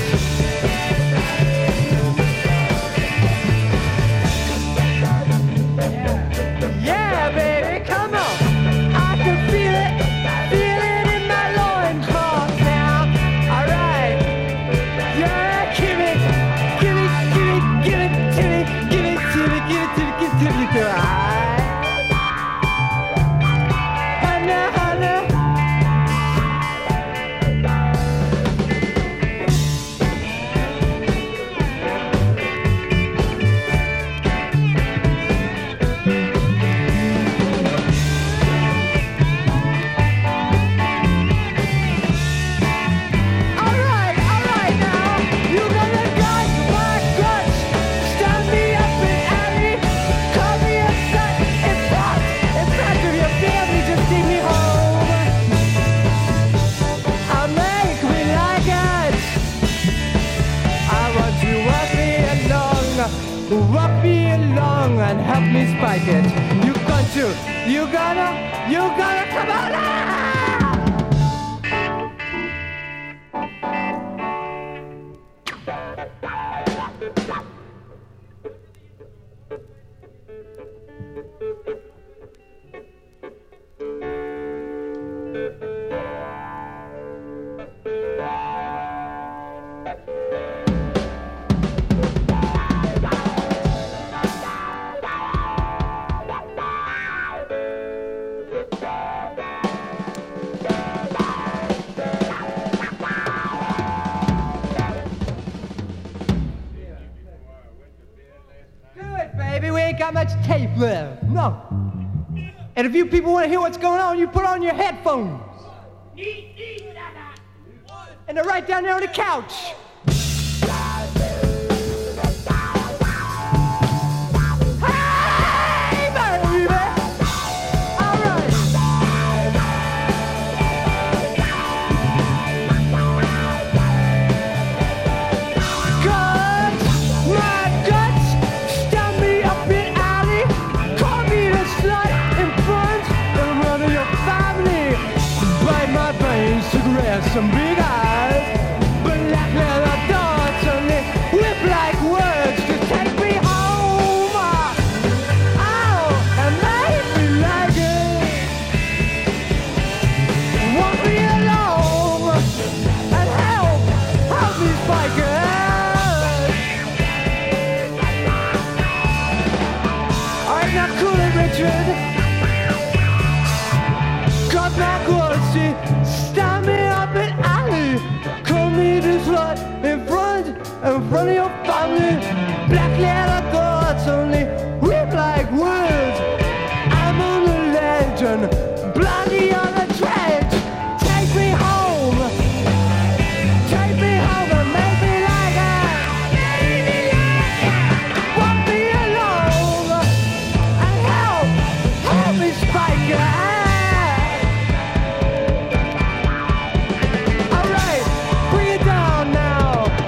Yeah, baby, come on. I can feel it in my loincloth now. Alright. Yeah, give it to me, alright. Honey. Alright now. You gonna gut my guts, stand me up an alley, call me a slut in front of your family. Just take me home, I'll make me like it. I want you to walk me along and help me spike it. You gonna come on now. much tape left. No. And if you people want to hear what's going on, you put on your headphones. And they're right down there on the couch. Hey, baby! All right. Guts, my guts, stab me up in alley, call me the slut in front and run of your family. Bite my brains, cigarettes, some big eyes, black leather dots on it, whip like words to take me home. Oh, and make me like it. Want me alone and help these bikers. Alright, now cool it, Richard. Cut back quality, stand me up in alley, call me the slut in front of your family. Black leather thoughts only, whip like words. I'm on a legend, blondie on the trench. Take me home and make me like it. Want me alone and help me spike it. Alright, bring it down now.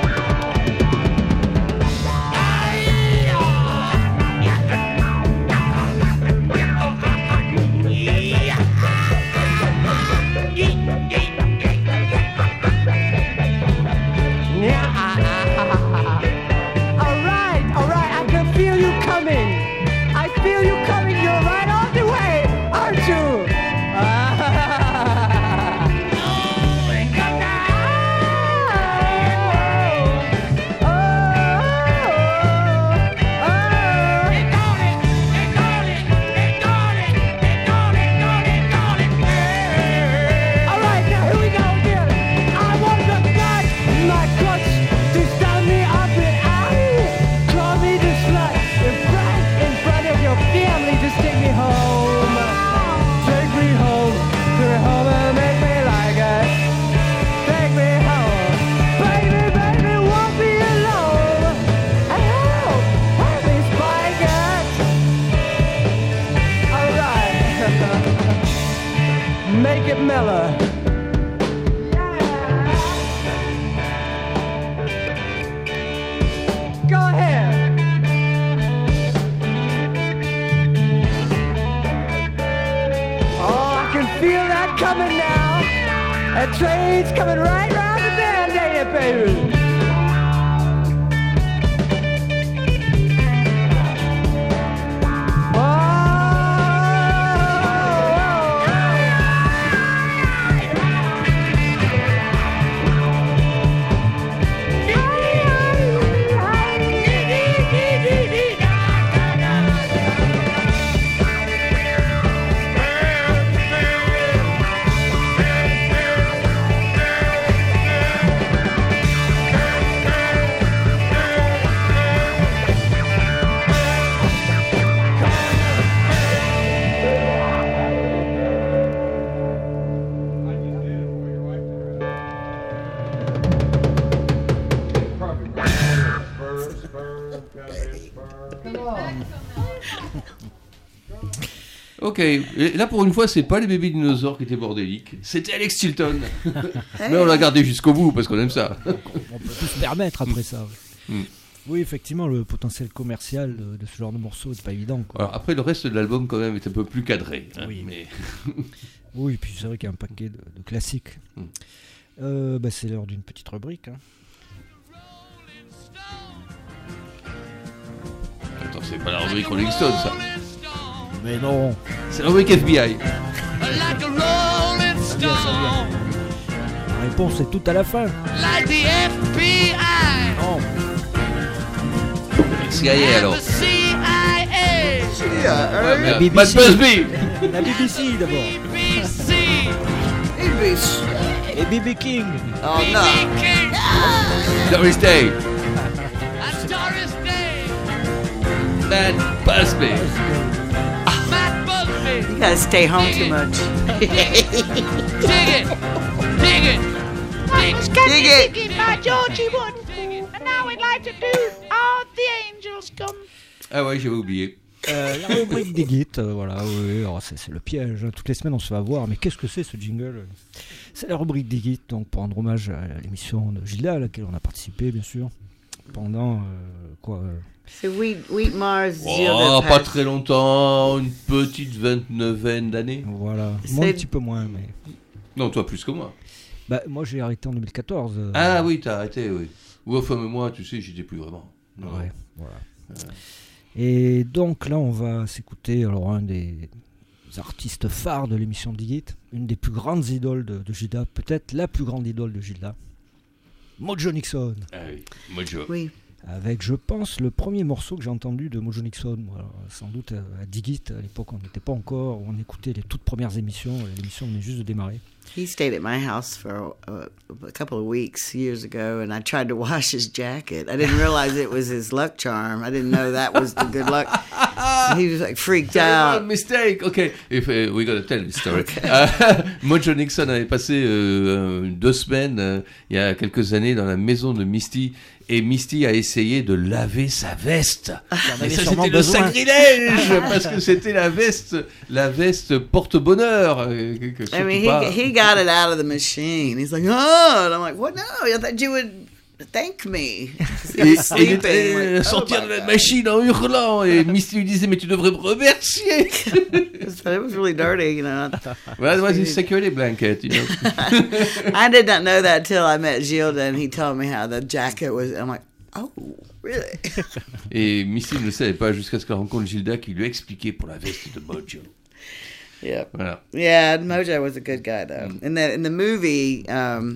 Alright, I can feel you coming. I feel you coming. You're right on the way, aren't you? Alright, now here we go again. I want the guts, my guts, to stand me up in alley. Call me the slut in front of your family. Just take me home. Take me home and make me like it. Take me home. Baby, won't be alone. And help me spike it. Alright. Make it mellow. Go ahead. Oh, I can feel that coming now. That train's coming right round the bend, ain't it, baby? Ok, et là pour une fois, c'est pas les bébés dinosaures qui étaient bordéliques, c'était Alex Chilton. Mais on l'a gardé jusqu'au bout parce qu'on aime ça. On peut tout se permettre après ça. Oui, effectivement, le potentiel commercial de ce genre de morceau, c'est pas évident, quoi. Alors, après, le reste de l'album, quand même, est un peu plus cadré. Hein, oui, mais... oui, puis c'est vrai qu'il y a un paquet de classiques. C'est l'heure d'une petite rubrique. Hein. Attends, c'est pas la rubrique Rolling Stone, ça. Mais non. C'est la rubrique FBI. Ça vient. La réponse est tout à la fin. Like the FBI. Non. CIA alors. La BBC. Matt Busby. La BBC d'abord. BBC. Et B.B. King. Oh non. Doris Day. Matt Busby. Matt Busby. You gotta stay home too much. Dig it. Dig it. Dig it. Dig it by Georgie Wood. And now we'd like to do All the Angels Come. Ah ouais, j'avais oublié. La rubrique des Git, voilà, oui, alors c'est le piège. Hein. Toutes les semaines, on se fait avoir. Mais qu'est-ce que c'est ce jingle? C'est la rubrique des Git, donc pour rendre hommage à l'émission de Gilda, à laquelle on a participé, bien sûr, pendant C'est Wheat Mars. Oh, pas très longtemps, une petite 29aine d'années. Voilà, moi un petit peu moins, mais. Non, toi plus que moi. Bah, moi j'ai arrêté en 2014. Ah oui, t'as arrêté, oui. Ou enfin, mais moi, tu sais, j'y étais plus vraiment. Non. Ouais, voilà. Et donc là, on va s'écouter alors un des artistes phares de l'émission Digit, une des plus grandes idoles de Gilda, peut-être la plus grande idole de Gilda, Mojo Nixon. Ah oui, Mojo. Oui. Avec, je pense, le premier morceau que j'ai entendu de Mojo Nixon. Voilà, sans doute à Digit, à l'époque, on n'était pas encore, on écoutait les toutes premières émissions, l'émission venait juste de démarrer. He stayed at my house for a couple of weeks years ago, and I tried to wash his jacket. I didn't realize it was his luck charm. I didn't know that was the good luck. He was like freaked out. Mistake. Okay, if we gotta tell the story. Okay. Mojo Nixon avait passé 2 semaines il y a quelques années dans la maison de Misty. Et Misty a essayé de laver sa veste. Et ça, c'était le sacrilège, parce que c'était la veste porte-bonheur. I mean, he got it out of the machine. He's like, oh, and I'm like, what? No, I thought you would thank me. Et il était sortir de la machine en hurlant. Et Misty lui disait, mais tu devrais me remercier. It was really dirty, you know. Well, it was his security blanket, you know. I did not know that till I met Gilda, and he told me how the jacket was. I'm like, oh, really? Et Misty ne le savait pas jusqu'à ce qu'elle rencontre Gilda qui lui a expliqué pour la veste de Mojo. Yeah. Voilà. Yeah, Mojo was a good guy though. In the movie,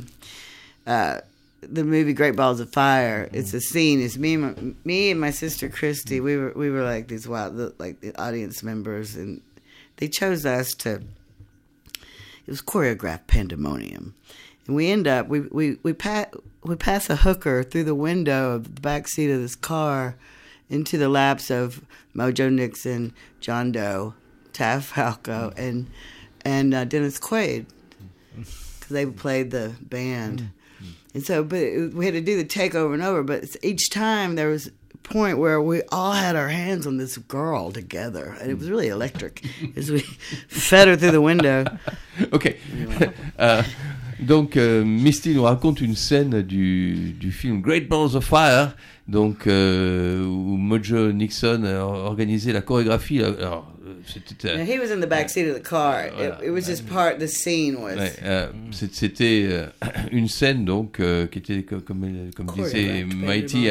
the movie Great Balls of Fire, it's a scene. It's me and my sister Christy. We were like these like the audience members, and they chose us to. It was choreographed pandemonium, and we end up we pass a hooker through the window of the back seat of this car into the laps of Mojo Nixon, John Doe, Tav Falco, and Dennis Quaid, because they played the band. And so, we had to do the take over and over. But each time there was a point where we all had our hands on this girl together, and it was really electric as we fed her through the window. Ok. Donc, Misty nous raconte une scène du film Great Balls of Fire, donc où Mojo Nixon a organisé la chorégraphie. Alors, c'était. Now, he was in the back seat of the car. It was just part. The scene was. Ouais, c'était une scène donc qui était comme disait Mighty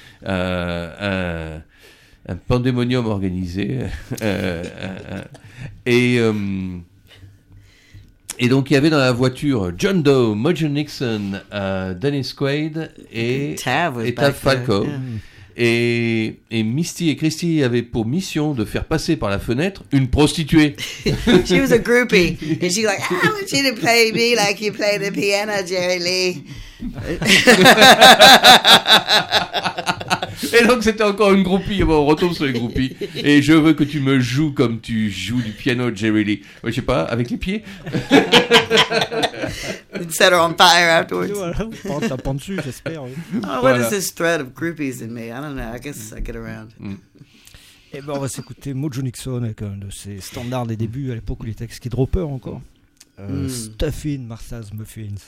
un pandémonium organisé et donc il y avait dans la voiture John Doe, Mojo Nixon, Dennis Quaid et Tav Falco. Yeah. Et Misty et Christy avaient pour mission de faire passer par la fenêtre une prostituée. She was a groupie, and she like, I want you to play me like you play the piano, Jerry Lee. Et donc c'était encore une groupie. Bon, on retombe sur les groupies. Et je veux que tu me joues comme tu joues du piano, Jerry Lee. Ouais, je sais pas, avec les pieds. Set her on fire afterwards. Voilà, tapant dessus, j'espère. Oui. Oh, what is this thread of groupies in me? I don't know. I guess I get around. Et ben on va s'écouter Mojo Nixon avec un de ses standards des débuts à l'époque où il était avec Skid Roper encore. Stuffing Martha's Muffins.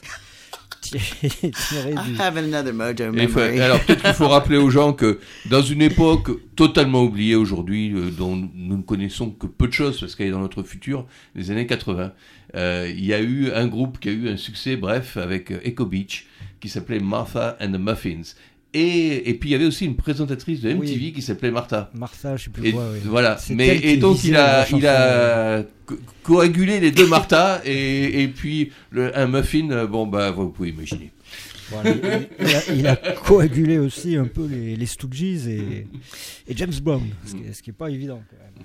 I have another Mojo memory. Alors peut-être qu'il faut rappeler aux gens que dans une époque totalement oubliée aujourd'hui, dont nous ne connaissons que peu de choses parce qu'elle est dans notre futur, les années 80, il y a eu un groupe qui a eu un succès, bref, avec Echo Beach, qui s'appelait Martha and the Muffins. Et puis il y avait aussi une présentatrice de MTV qui s'appelait Martha. Martha, je sais plus quoi. Oui. Voilà. Et donc il a coagulé les deux Martha et puis un muffin. Bon bah vous pouvez imaginer. Voilà, il a coagulé aussi un peu les Stooges et James Brown, ce qui est pas évident quand même.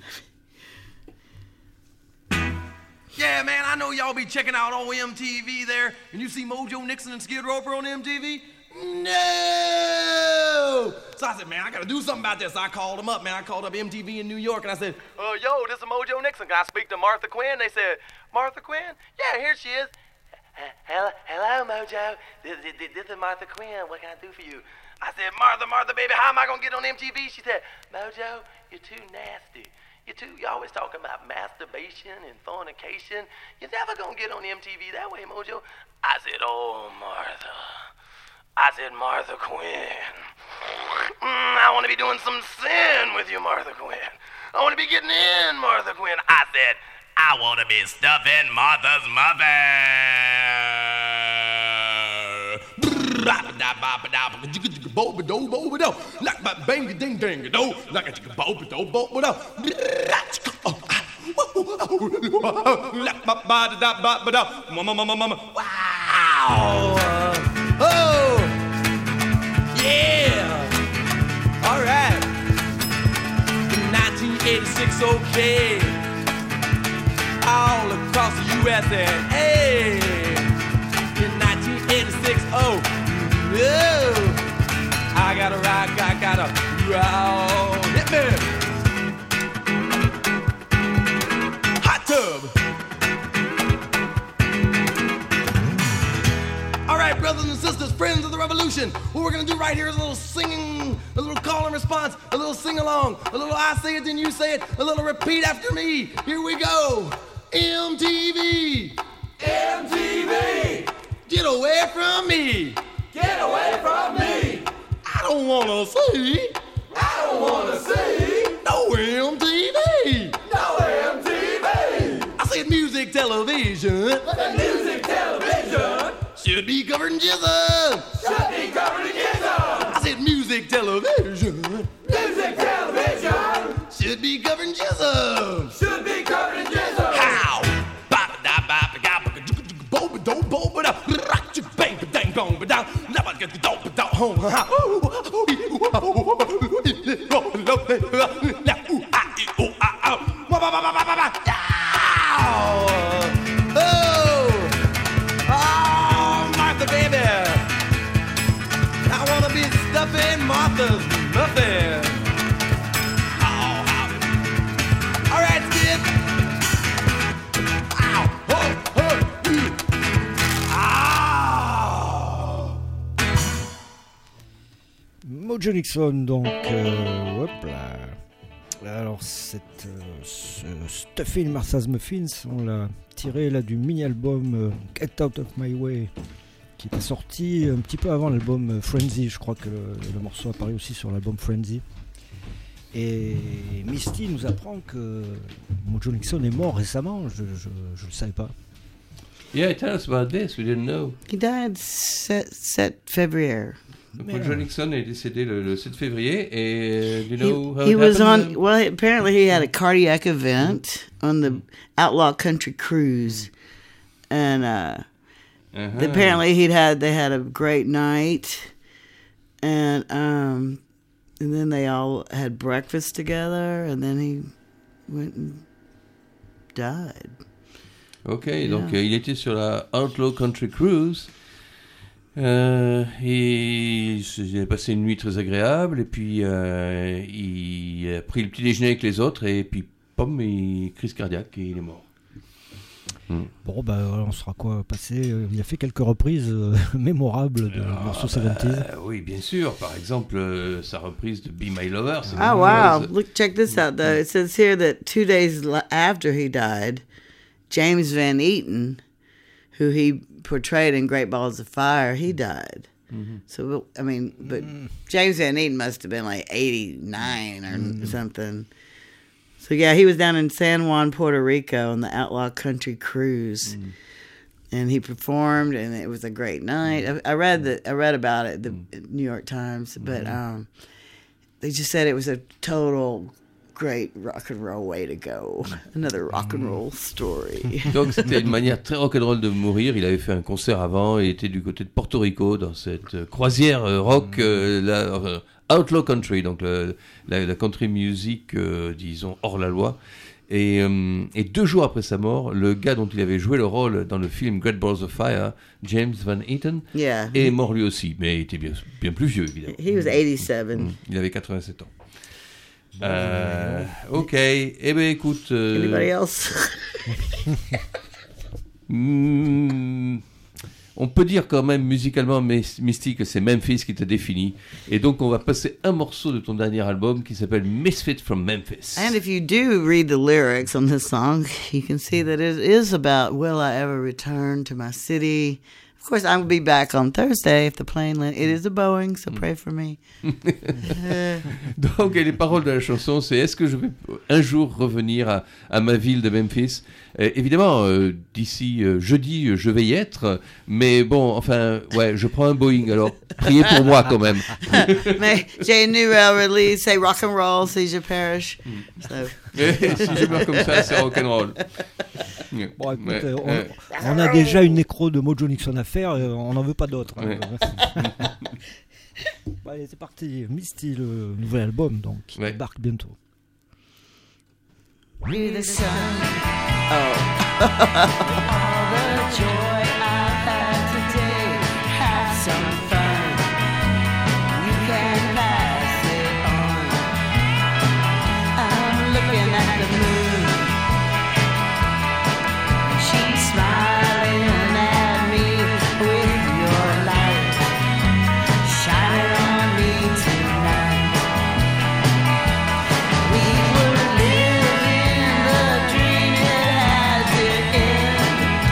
Yeah, man, I know y'all be checking out on MTV there, and you see Mojo Nixon and Skid Roper on MTV. No! Mojo. So I said, man, I got to do something about this. So I called him up, man. I called up MTV in New York, and I said, yo, this is Mojo Nixon. Can I speak to Martha Quinn? They said, Martha Quinn? Yeah, here she is. Hello, Mojo. This is Martha Quinn. What can I do for you? I said, Martha, baby, how am I going to get on MTV? She said, Mojo, you're too nasty. You're always talking about masturbation and fornication. You're never going to get on MTV that way, Mojo. I said, oh, Martha. I said, Martha Quinn. I want to be doing some sin with you, Martha Quinn. I want to be getting in, Martha Quinn. I said, I want to be stuffing Martha's mother. Wow. Oh. Yeah. All right. In 1986, okay. All across the USA. Hey. In 1986, oh. I gotta rock, I gotta roll. Hit me. Hot tub. All right, brothers and sisters, friends of the revolution, what we're gonna do right here is a little singing, a little call and response, a little sing along, a little I say it, then you say it, a little repeat after me. Here we go. MTV. MTV. Get away from me. Get away from me. I don't wanna see. I don't wanna see. No MTV. No MTV. I said music television. The music television. Should be covered in jism. Should be covered in jism. I said music television. Music television. Should be covered in jism. Should be covered in jism. How? Martha, baby, I wanna be stuffing Martha's muffin. All right, Skip. Mojo Nixon, donc, hop là. Alors, ce Stuffing Martha's Muffins, on l'a tiré là du mini-album Get Out of My Way, qui était sorti un petit peu avant l'album Frenzy. Je crois que le morceau apparaît aussi sur l'album Frenzy. Et Misty nous apprend que Mojo Nixon est mort récemment, je le savais pas. Yeah, tell us about this, we didn't know. He died 7 February. Mojo Nixon est décédé le 7 février et you know how he it was happened? on, well, apparently he had a cardiac event on the Outlaw Country Cruise. And apparently they had a great night. And then they all had breakfast together, and then he went and died. Ok, donc il était sur la Outlaw Country Cruise. Il a passé une nuit très agréable et puis il a pris le petit déjeuner avec les autres et puis pom, crise cardiaque et il est mort. Bon, on sera passé. Il a fait quelques reprises mémorables de morceaux 70s. Oui, bien sûr. Par exemple, sa reprise de Be My Lover. Oh, wow. Look, check this out, though. It says here that 2 days after he died, James Van Eaton, who he portrayed in Great Balls of Fire, he died. Mm-hmm. So, I mean, but James Van Eaton must have been like 89 or something. So, yeah, he was down in San Juan, Puerto Rico on the Outlaw Country Cruise. And he performed, and it was a great night. I read about it, the New York Times, but they just said it was a total great rock and roll way to go. Another rock and roll story. Donc c'était une manière très rock'n'roll de mourir. Il avait fait un concert avant, il était du côté de Porto Rico dans cette croisière rock Outlaw Country, donc la country music, disons, hors la loi. Et 2 jours après sa mort, le gars dont il avait joué le rôle dans le film Great Balls of Fire, James Van Eaton, est mort lui aussi, mais il était bien plus vieux, évidemment. He was 87. Il avait 87 ans. Ok, eh bien écoute... Anybody else? On peut dire quand même musicalement Mystique que c'est Memphis qui te définit. Et donc on va passer un morceau de ton dernier album qui s'appelle Misfit from Memphis. And if you do read the lyrics on this song, you can see that it is about will I ever return to my city. Of course, I will be back on Thursday if the plane lands. It is a Boeing, so pray for me. Donc, et les paroles de la chanson, c'est est-ce que je vais un jour revenir à ma ville de Memphis? Évidemment, d'ici jeudi, je vais y être, mais bon, enfin, ouais, je prends un Boeing, alors priez pour moi quand même. Mais j'ai une nouvelle release, c'est rock and roll, si je perish. So. Si je meurs comme ça, c'est rock'n'roll. Bon, écoute, on a déjà une nécro de Mojo Nixon à faire, on n'en veut pas d'autres. Ouais. Bon, allez, c'est parti. Misty, le nouvel album, donc, qui débarque bientôt. Be the sun. All the joy I've had today, have some fun. You can pass it on. I'm looking at the moon. She's smiling at me with your light, shining on me tonight. We were living the dream, it had to end.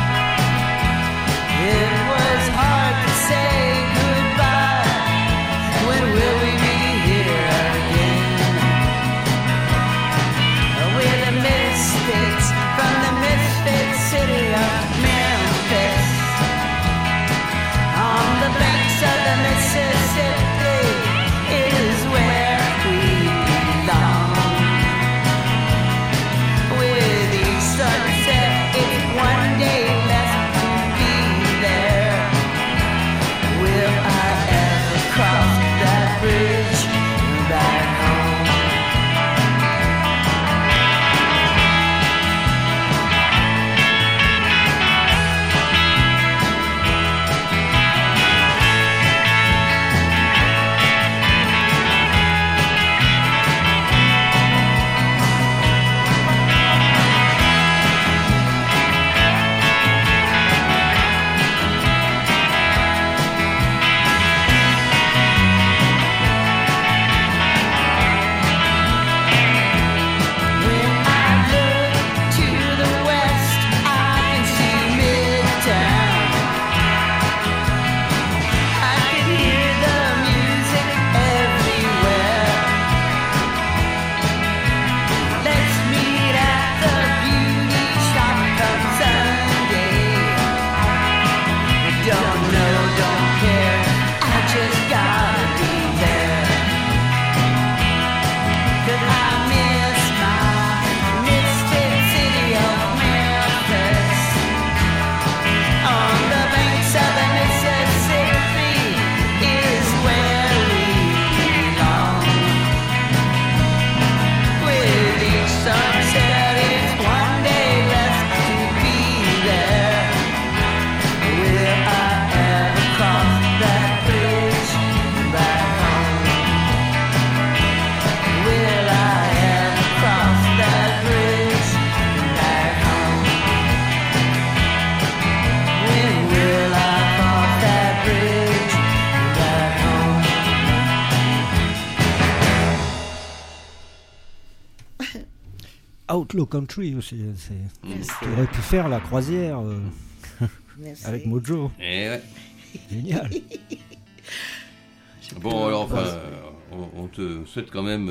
It was hard to say goodbye. When will we be here again? We're the misfits from the misfit city of Memphis. On the banks of the Mississippi is where we belong. With each sunset, it's one day left to be there. Will I ever cross that bridge back home? When I look to the west, I can see Midtown. I can hear the music everywhere. Let's meet at the beauty shop come Sunday. Don't know, don't care, I just gotta be there. 'Cause I miss my misfit city of Memphis. On the banks of the Mississippi is where we belong. With each sunset, it's one day left to be there. Will I ever cross that bridge back home? Will I ever cross that bridge back home? When will I cross that bridge back home? Outlaw Country aussi, tu aurais pu faire la croisière Merci. avec Mojo. Et ouais. Génial. Bon, alors enfin, on te souhaite quand même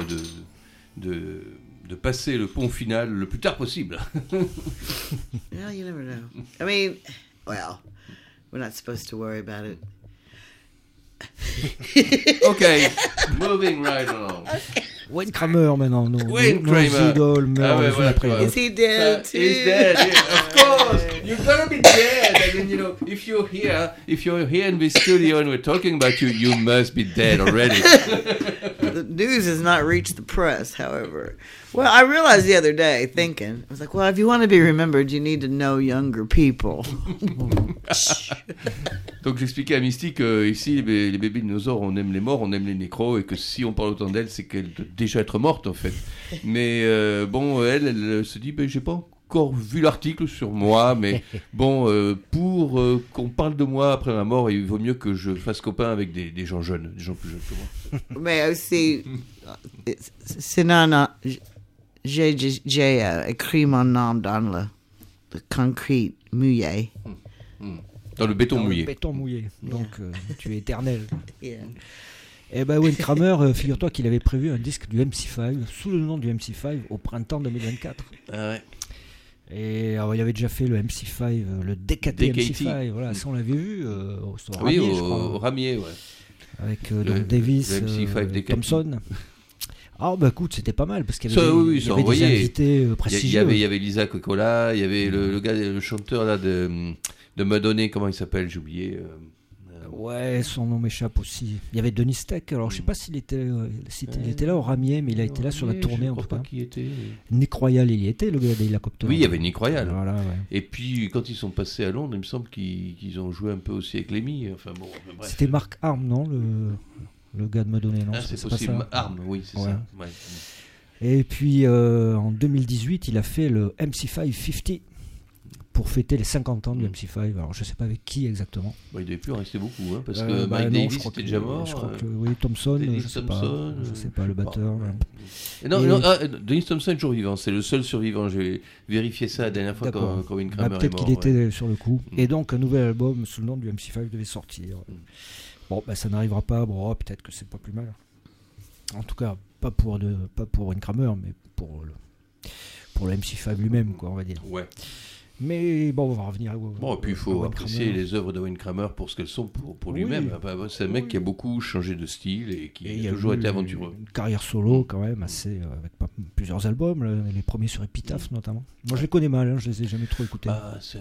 de passer le pont final le plus tard possible. Well, you never know. I mean, well, we're not supposed to worry about it. Ok, moving right along. Wayne Kramer maintenant, Wayne Kramer. idoles meurt ouais, les voilà, unes après les quoi. Is he dead too? He's dead, yeah, of course. You're gonna be dead. I mean, you know, if you're here in this studio and we're talking about you, you must be dead already. The news has not reached the press, however. Well, I realized the other day, thinking, I was like, well, if you want to be remembered, you need to know younger people. Donc j'expliquais à Mystique ici les bébés dinosaures, on aime les morts, on aime les nécros, et que si on parle autant d'elle, c'est qu'elle doit déjà être morte en fait. Mais elle se dit, j'ai pas encore vu l'article sur moi, mais bon, pour qu'on parle de moi après ma mort, il vaut mieux que je fasse copain avec des gens jeunes, des gens plus jeunes que moi. Mais aussi, c'est non, j'ai écrit mon nom dans le concrete mouillé. Dans le béton Dans mouillé. Le béton mouillé. Donc tu es éternel. Yeah. Et ben Wayne Kramer, figure-toi qu'il avait prévu un disque du MC5 sous le nom du MC5 au printemps 2024. Ah ouais. Et alors, il avait déjà fait le MC5, le DKT MC5. Voilà, ça on l'avait vu au Ramier, je crois. Au Ramier, ouais. Avec donc Davis, le MC5 DKT. Thompson. Ah bah écoute, c'était pas mal parce qu'il y Ça, avait, oui, il y avait des invités prestigieux. Il y avait Lisa Cocola, il y avait le gars, le chanteur là de Madonna, comment il s'appelle, j'ai oublié. Ouais, son nom m'échappe aussi. Il y avait Denis Tech, alors je sais pas s'il était, il était là au Ramier, mais il a été là sur la tournée en tout cas. Qui était. Nick Royal, il y était, le gars d'Hélicoptère. Oui, il y avait Nick Royal. Voilà, ouais. Et puis quand ils sont passés à Londres, il me semble qu'ils ont joué un peu aussi avec Lemmy. Enfin bon, bref. C'était Mark Arm, non, le gars de Madonna, non? C'est possible. Arm, oui, c'est ça. Ouais. Et puis en 2018, il a fait le MC5 50 pour fêter les 50 ans du MC5. Alors je sais pas avec qui exactement. Il devait plus en rester beaucoup, hein, parce que Mike Davis était déjà mort. Je crois que oui, Thompson, je sais pas, le batteur. Non, Dennis Thompson est toujours vivant, c'est le seul survivant. J'ai vérifié ça la dernière fois quand Wayne Kramer est mort. Peut-être qu'il était sur le coup. Et donc un nouvel album sous le nom du MC5 devait sortir. Bon, ça n'arrivera pas. Bon, peut-être que c'est pas plus mal. En tout cas, pas pour Wayne Kramer, mais pour le MC5 lui-même, quoi, on va dire. Ouais. Mais bon, on va revenir à Bon, et puis il faut apprécier les œuvres de Wayne Kramer pour ce qu'elles sont pour lui-même. C'est un mec qui a beaucoup changé de style et qui a toujours été aventureux. Une carrière solo quand même, assez, avec plusieurs albums, les premiers sur Epitaph notamment. Moi je les connais mal, je les ai jamais trop écoutés. C'est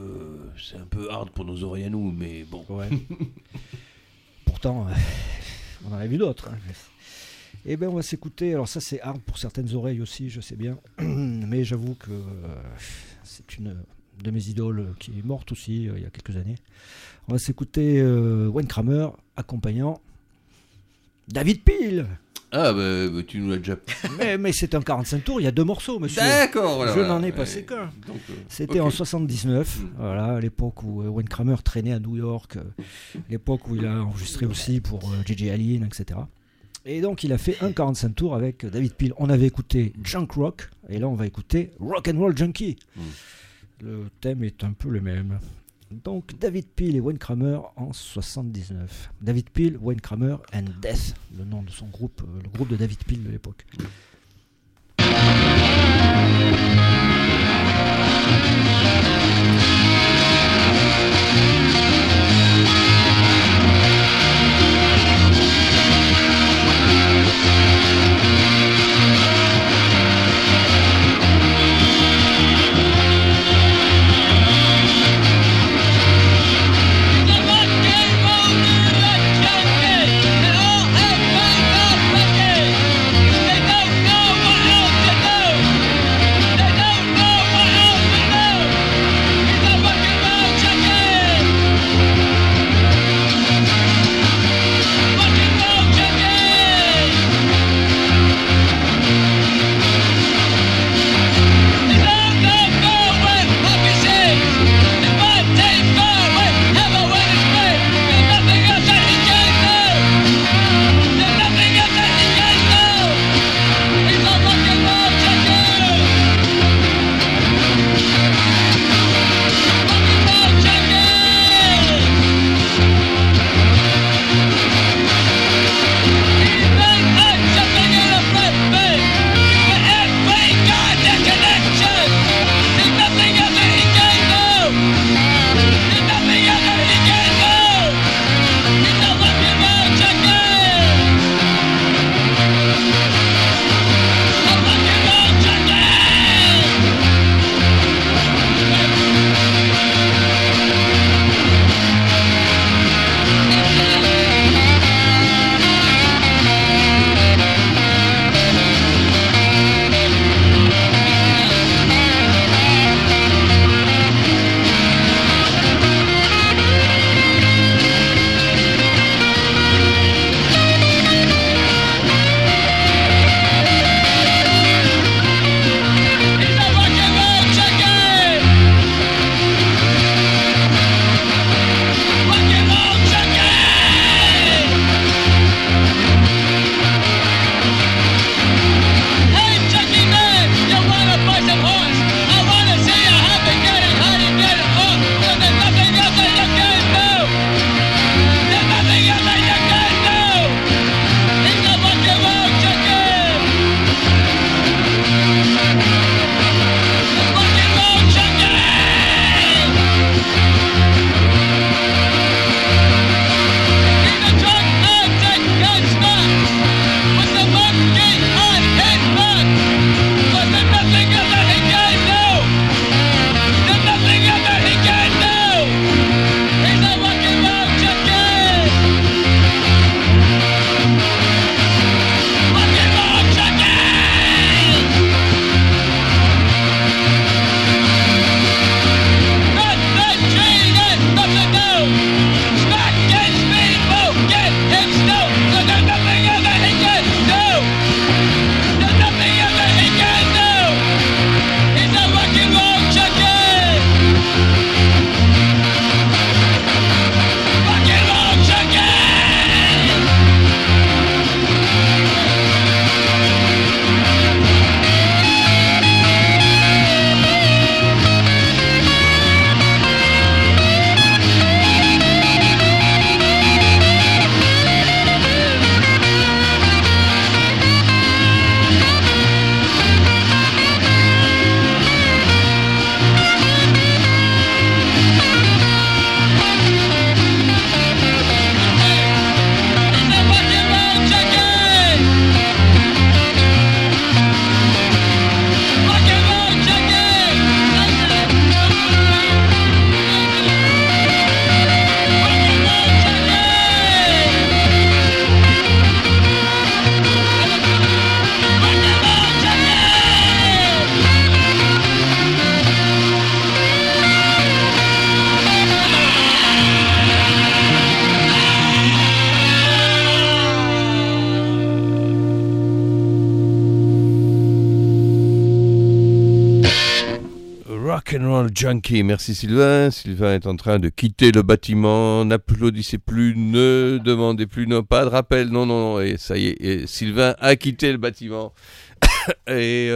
un peu hard pour nos oreilles à nous, mais bon. Ouais. Pourtant, on en a vu d'autres. Eh bien, on va s'écouter. Alors ça, c'est hard pour certaines oreilles aussi, je sais bien. Mais j'avoue que c'est une de mes idoles qui est morte aussi il y a quelques années. On va s'écouter Wayne Kramer accompagnant David Peel. Ah, tu nous l'as déjà... mais c'est un 45 tours, il y a 2 morceaux, monsieur. D'accord, voilà. Je n'en ai passé qu'un. C'était en 79, voilà, à l'époque où Wayne Kramer traînait à New York, l'époque où il a enregistré aussi pour J.J. Allin, etc. Et donc il a fait un 45 tours avec David Peel. On avait écouté Junk Rock, et là on va écouter Rock and Roll Junkie. Le thème est un peu le même. Donc David Peel et Wayne Kramer en 79. David Peel, Wayne Kramer and Death, le nom de son groupe, le groupe de David Peel de l'époque. They don't Rock'n'Roll Junkie. Merci Sylvain. Sylvain est en train de quitter le bâtiment. N'applaudissez plus, ne demandez plus, non, pas de rappel. Non. Et ça y est, et Sylvain a quitté le bâtiment. Et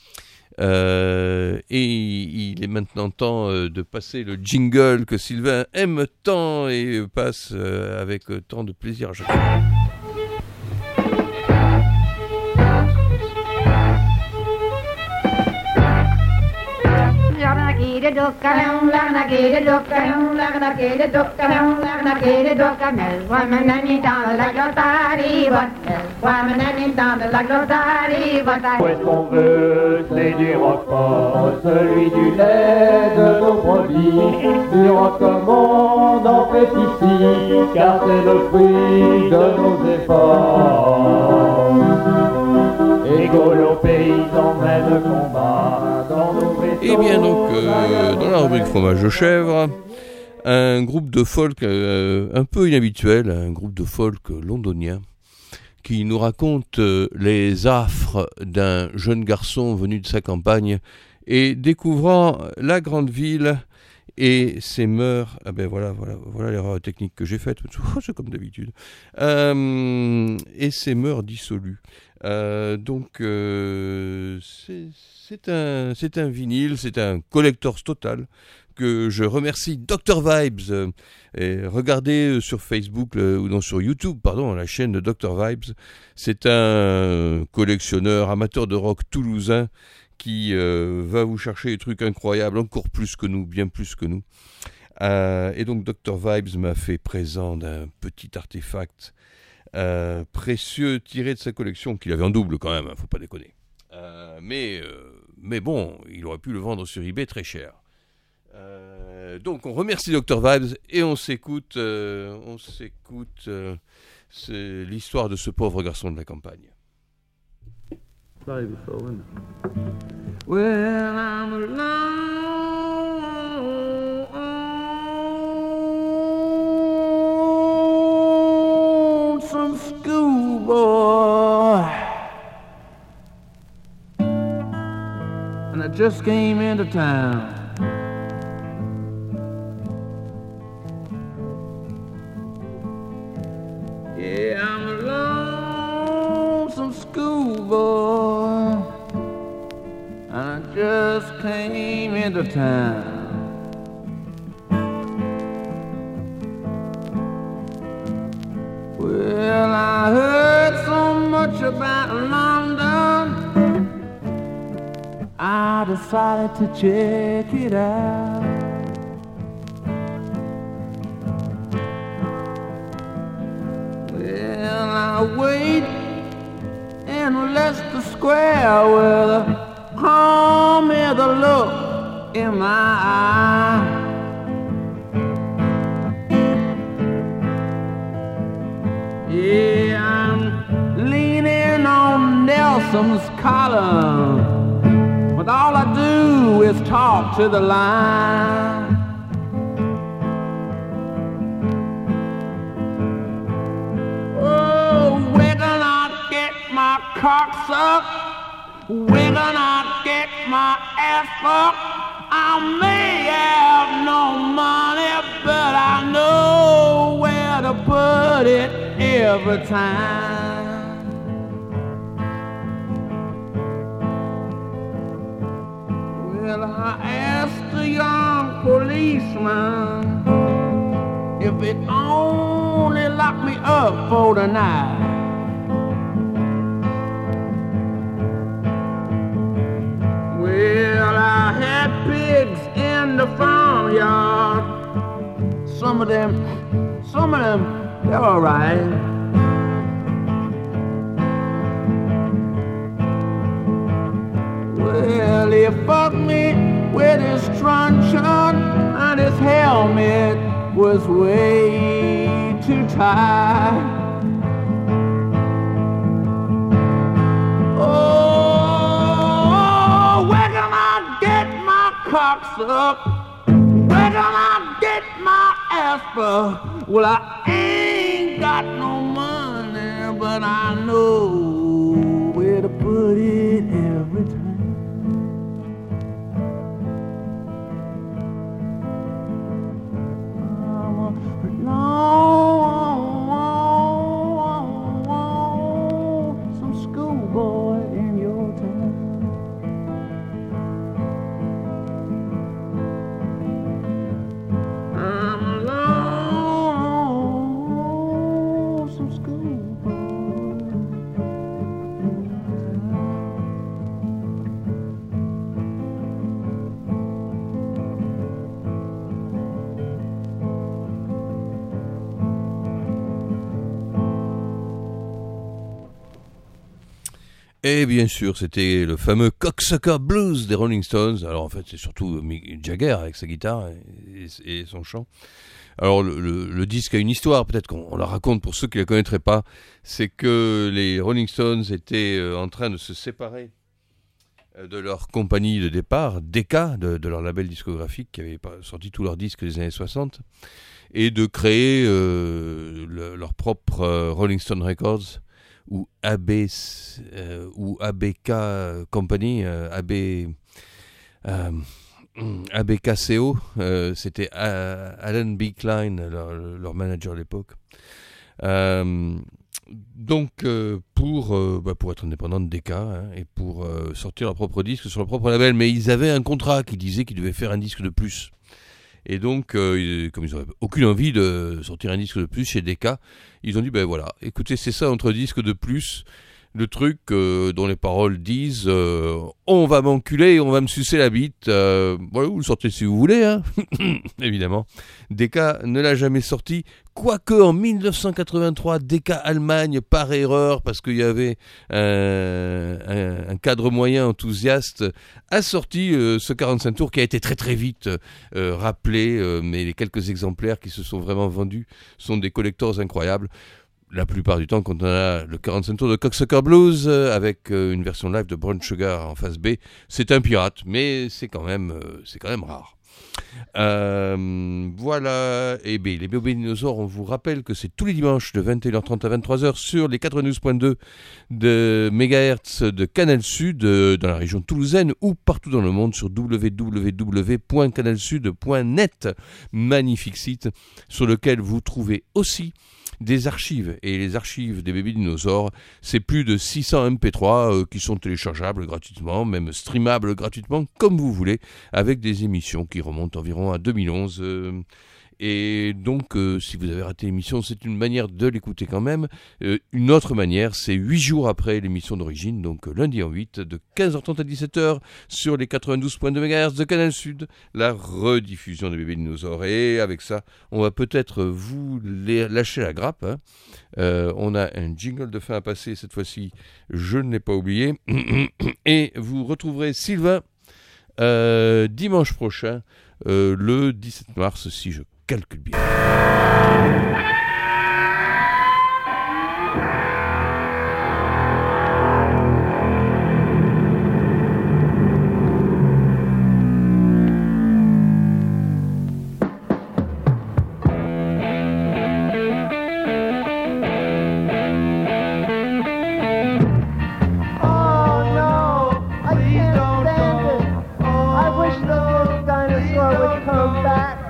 il est maintenant temps de passer le jingle que Sylvain aime tant et passe avec tant de plaisir à chaque fois. Où est-ce qu'on veut, c'est du rock fort, celui du lait de nos produits. Du rock comme on en fait ici, car c'est le fruit de nos efforts. Écolo paysans mènent le combat dans nos vaisseaux. Et bien donc, dans la rubrique fromage de chèvre, un groupe de folk un peu inhabituel, un groupe de folk londonien, qui nous raconte les affres d'un jeune garçon venu de sa campagne et découvrant la grande ville et ses mœurs. Ah ben voilà l'erreur technique que j'ai faite, c'est comme d'habitude. Et ses mœurs dissolues. Donc c'est un vinyle, c'est un collector's total que je remercie Dr Vibes. Et regardez sur Facebook sur YouTube, la chaîne de Dr Vibes. C'est un collectionneur amateur de rock toulousain qui va vous chercher des trucs incroyables, encore plus que nous, bien plus que nous. Et donc Dr Vibes m'a fait présent d'un petit artefact précieux tiré de sa collection, qu'il avait en double quand même, faut pas déconner. Mais bon, il aurait pu le vendre sur eBay très cher. Donc on remercie Dr Vibes et on s'écoute c'est l'histoire de ce pauvre garçon de la campagne. Well, I'm a lonesome schoolboy, and I just came into town. Yeah, I'm a lonesome schoolboy, I just came into town. Well, I heard so much about London, I decided to check it out. Well, I wait in Leicester Square with a calm and the look in my eye. Yeah, I'm leaning on Nelson's collar, but all I do is talk to the line. Oh, where can I get my cock sucked? Where can I get my ass fucked? I may have no money, but I know where to put it every time. Well, I asked the young policeman if it only locked me up for the night. Well, I had pigs in the farmyard. Some of them, they're all right. Well, he fucked me with his truncheon, and his helmet was way too tight. Cocks up, where can I get my ass for? Well, I ain't got no money, but I know where to put it every time. Et bien sûr, c'était le fameux Cocksucker Blues des Rolling Stones. Alors en fait, c'est surtout Mick Jagger avec sa guitare et son chant. Alors le disque a une histoire, peut-être qu'on la raconte pour ceux qui ne la connaîtraient pas. C'est que les Rolling Stones étaient en train de se séparer de leur compagnie de départ, Decca, de leur label discographique qui avait sorti tous leurs disques des années 60, et de créer leur propre Rolling Stone Records, ou ou ABK Company, ABKCO, c'était Alan B. Klein, leur manager à l'époque. Donc pour être indépendant de Decca et pour sortir leur propre disque sur leur propre label, mais ils avaient un contrat qui disait qu'ils devaient faire un disque de plus. Et donc, comme ils n'avaient aucune envie de sortir un disque de plus chez Decca, ils ont dit, ben voilà, écoutez, c'est ça notre disque de plus, le truc dont les paroles disent on va m'enculer, on va me sucer la bite, voilà, vous le sortez si vous voulez, hein. Évidemment. Decca ne l'a jamais sorti, quoique en 1983, Decca Allemagne, par erreur, parce qu'il y avait un cadre moyen enthousiaste, a sorti ce 45 tours qui a été très très vite rappelé, mais les quelques exemplaires qui se sont vraiment vendus sont des collectors incroyables. La plupart du temps, quand on a le 45 tours de Cocksucker Blues avec une version live de Brown Sugar en face B, c'est un pirate, mais c'est quand même rare. Voilà, et bien les Bébés Dinosaures, on vous rappelle que c'est tous les dimanches de 21h30 à 23h sur les 92.2 de MHz de Canal Sud dans la région toulousaine ou partout dans le monde sur www.canalsud.net, magnifique site sur lequel vous trouvez aussi des archives, et les archives des Bébés Dinosaures, c'est plus de 600 MP3 qui sont téléchargeables gratuitement, même streamables gratuitement, comme vous voulez, avec des émissions qui remontent environ à 2011. Et donc, si vous avez raté l'émission, c'est une manière de l'écouter quand même. Une autre manière, c'est 8 jours après l'émission d'origine, donc lundi en 8, de 15h30 à 17h, sur les 92.2 MHz de Canal Sud, la rediffusion des Bébés Dinosaures. Et avec ça, on va peut-être vous lâcher la grappe. Hein. On a un jingle de fin à passer, cette fois-ci, je ne l'ai pas oublié. Et vous retrouverez Sylvain dimanche prochain, le 17 mars, si je calcule bien. I wish the little dinosaur would come back.